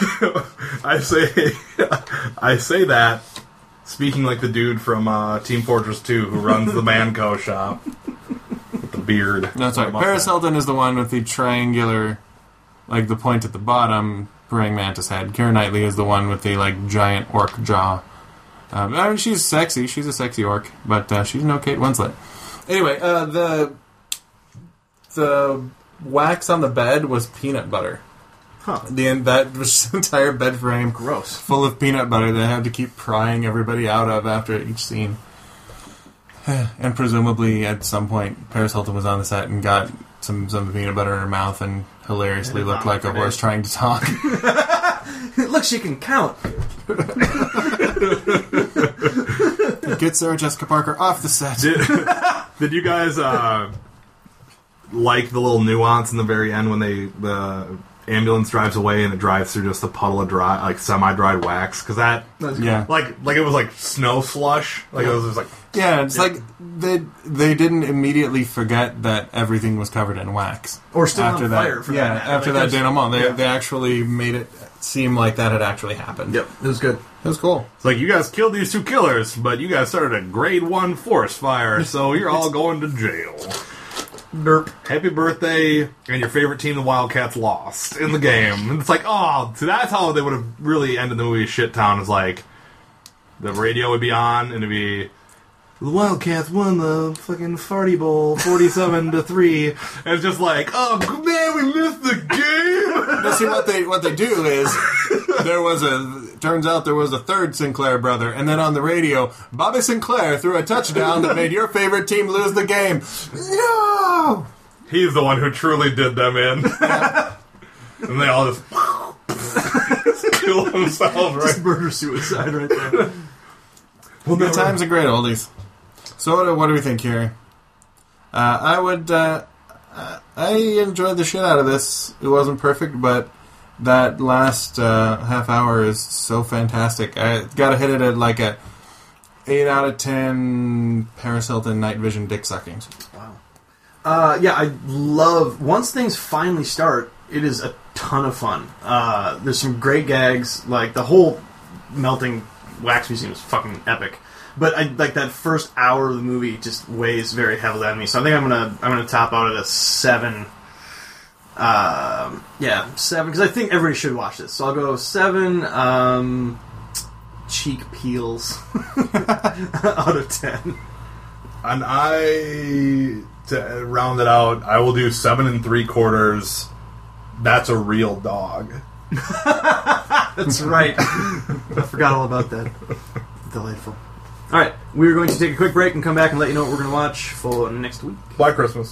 I say that speaking like the dude from Team Fortress 2 who runs the Manco shop. Beard. No, sorry. Paris Hilton is the one with the triangular, like the point at the bottom, praying mantis head. Keira Knightley is the one with the like giant orc jaw. I mean, she's sexy. She's a sexy orc, but she's no Kate Winslet. Anyway, the wax on the bed was peanut butter. Huh. That was entire bed frame, gross, full of peanut butter that I had to keep prying everybody out of after each scene. And presumably, at some point, Paris Hilton was on the set and got some peanut butter in her mouth and hilariously looked like a horse trying to talk. Look, she can count. Get Sarah Jessica Parker off the set. Did you guys like the little nuance in the very end when the ambulance drives away and it drives through just a puddle of dry, like semi-dried wax? Because that, like it was like snow slush. Like it was just like. Yeah, it's like they didn't immediately forget that everything was covered in wax. Or still after on fire for that matter. After that denouement, they actually made it seem like that had actually happened. Yep, it was good. It was cool. It's like, you guys killed these two killers, but you guys started a grade 1 forest fire, so you're all going to jail. Derp. Happy birthday, and your favorite team, the Wildcats, lost in the game. And it's like, oh, so that's how they would have really ended the movie Shit Town, is like, the radio would be on, and it'd be, the Wildcats won the fucking Farty Bowl 47-3. And it's just like, oh man, we missed the game. Now see, what they do is turns out there was a third Sinclair brother, and then on the radio, Bobby Sinclair threw a touchdown that made your favorite team lose the game. No! He's the one who truly did them in. And they all just kill themselves, right? Just murder suicide right there. Well, good times and great oldies. So what do we think here? I enjoyed the shit out of this. It wasn't perfect, but that last half hour is so fantastic. I gotta hit it at like a 8 out of 10 Paris Hilton night vision dick suckings. Wow. Yeah, I love, once things finally start, it is a ton of fun. There's some great gags, like the whole melting wax museum is fucking epic. But I like that first hour of the movie just weighs very heavily on me. So I think I'm gonna top out at a 7. 7, because I think everybody should watch this. So I'll go 7 cheek peels out of 10. And to round it out, I will do 7 3/4. That's a real dog. That's right. I forgot all about that. Delightful. All right, we're going to take a quick break and come back and let you know what we're going to watch for next week. Black Christmas.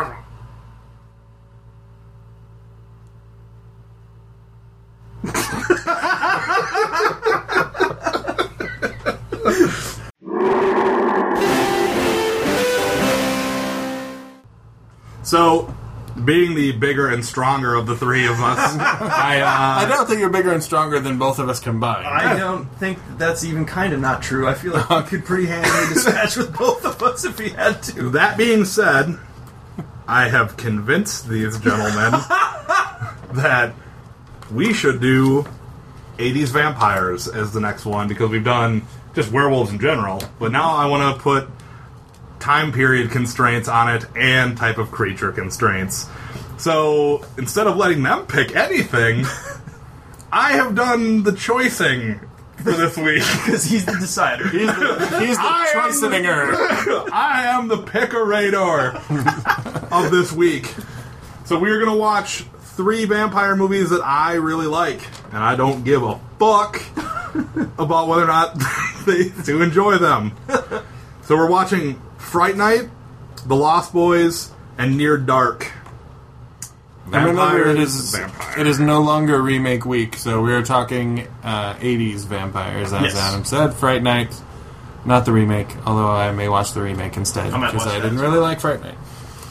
So, being the bigger and stronger of the three of us, I don't think you're bigger and stronger than both of us combined. I don't think that's even kind of not true. I feel like you could pretty handily dispatch with both of us if he had to. That being said, I have convinced these gentlemen that we should do 80s vampires as the next one, because we've done just werewolves in general, but now I want to put time period constraints on it and type of creature constraints. So instead of letting them pick anything, I have done the choicing for this week. Because he's the decider. He's the choicing-er. I am the pickerator of this week. So we're going to watch 3 vampire movies that I really like, and I don't give a fuck about whether or not they do enjoy them. So we're watching Fright Night, The Lost Boys, and Near Dark. Remember, it is no longer remake week, so we are talking 80s vampires, as Adam said. Fright Night, not the remake, although I may watch the remake instead, because I didn't really like Fright Night.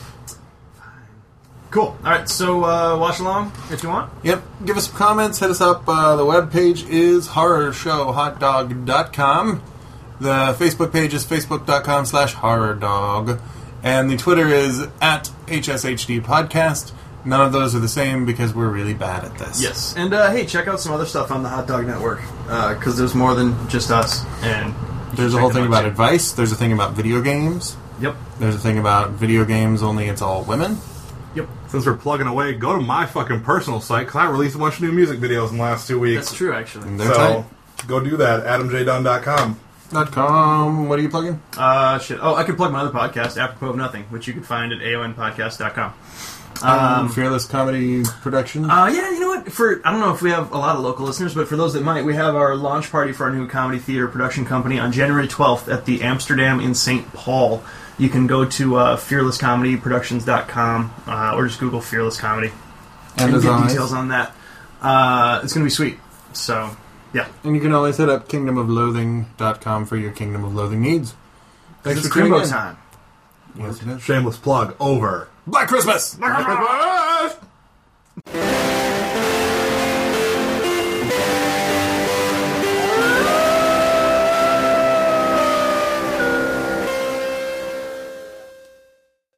Cool. Alright, so watch along if you want. Yep. Give us some comments, hit us up. The webpage is horrorshowhotdog.com. The Facebook page is facebook.com/horrordog. And the Twitter is @HSHDpodcast. None of those are the same because we're really bad at this. Yes. And hey, check out some other stuff on the Hot Dog Network, because there's more than just us. And there's a whole thing about advice. There's a thing about video games. Yep. There's a thing about video games, only it's all women. Yep. Since we're plugging away, go to my fucking personal site, because I released a bunch of new music videos in the last 2 weeks. That's true, actually. So, go do that, adamjdunn.com. What are you plugging? Shit. Oh, I could plug my other podcast, Apropos of Nothing, which you can find at aonpodcast.com. Fearless Comedy Productions? Yeah, you know what? I don't know if we have a lot of local listeners, but for those that might, we have our launch party for our new comedy theater production company on January 12th at the Amsterdam in St. Paul. You can go to fearlesscomedyproductions.com or just Google Fearless Comedy and get details on that. It's going to be sweet. So, yeah. And you can always hit up kingdomofloathing.com for your Kingdom of Loathing needs. Thanks for tuning in. Yes, shameless plug over. Black Christmas! Black Christmas!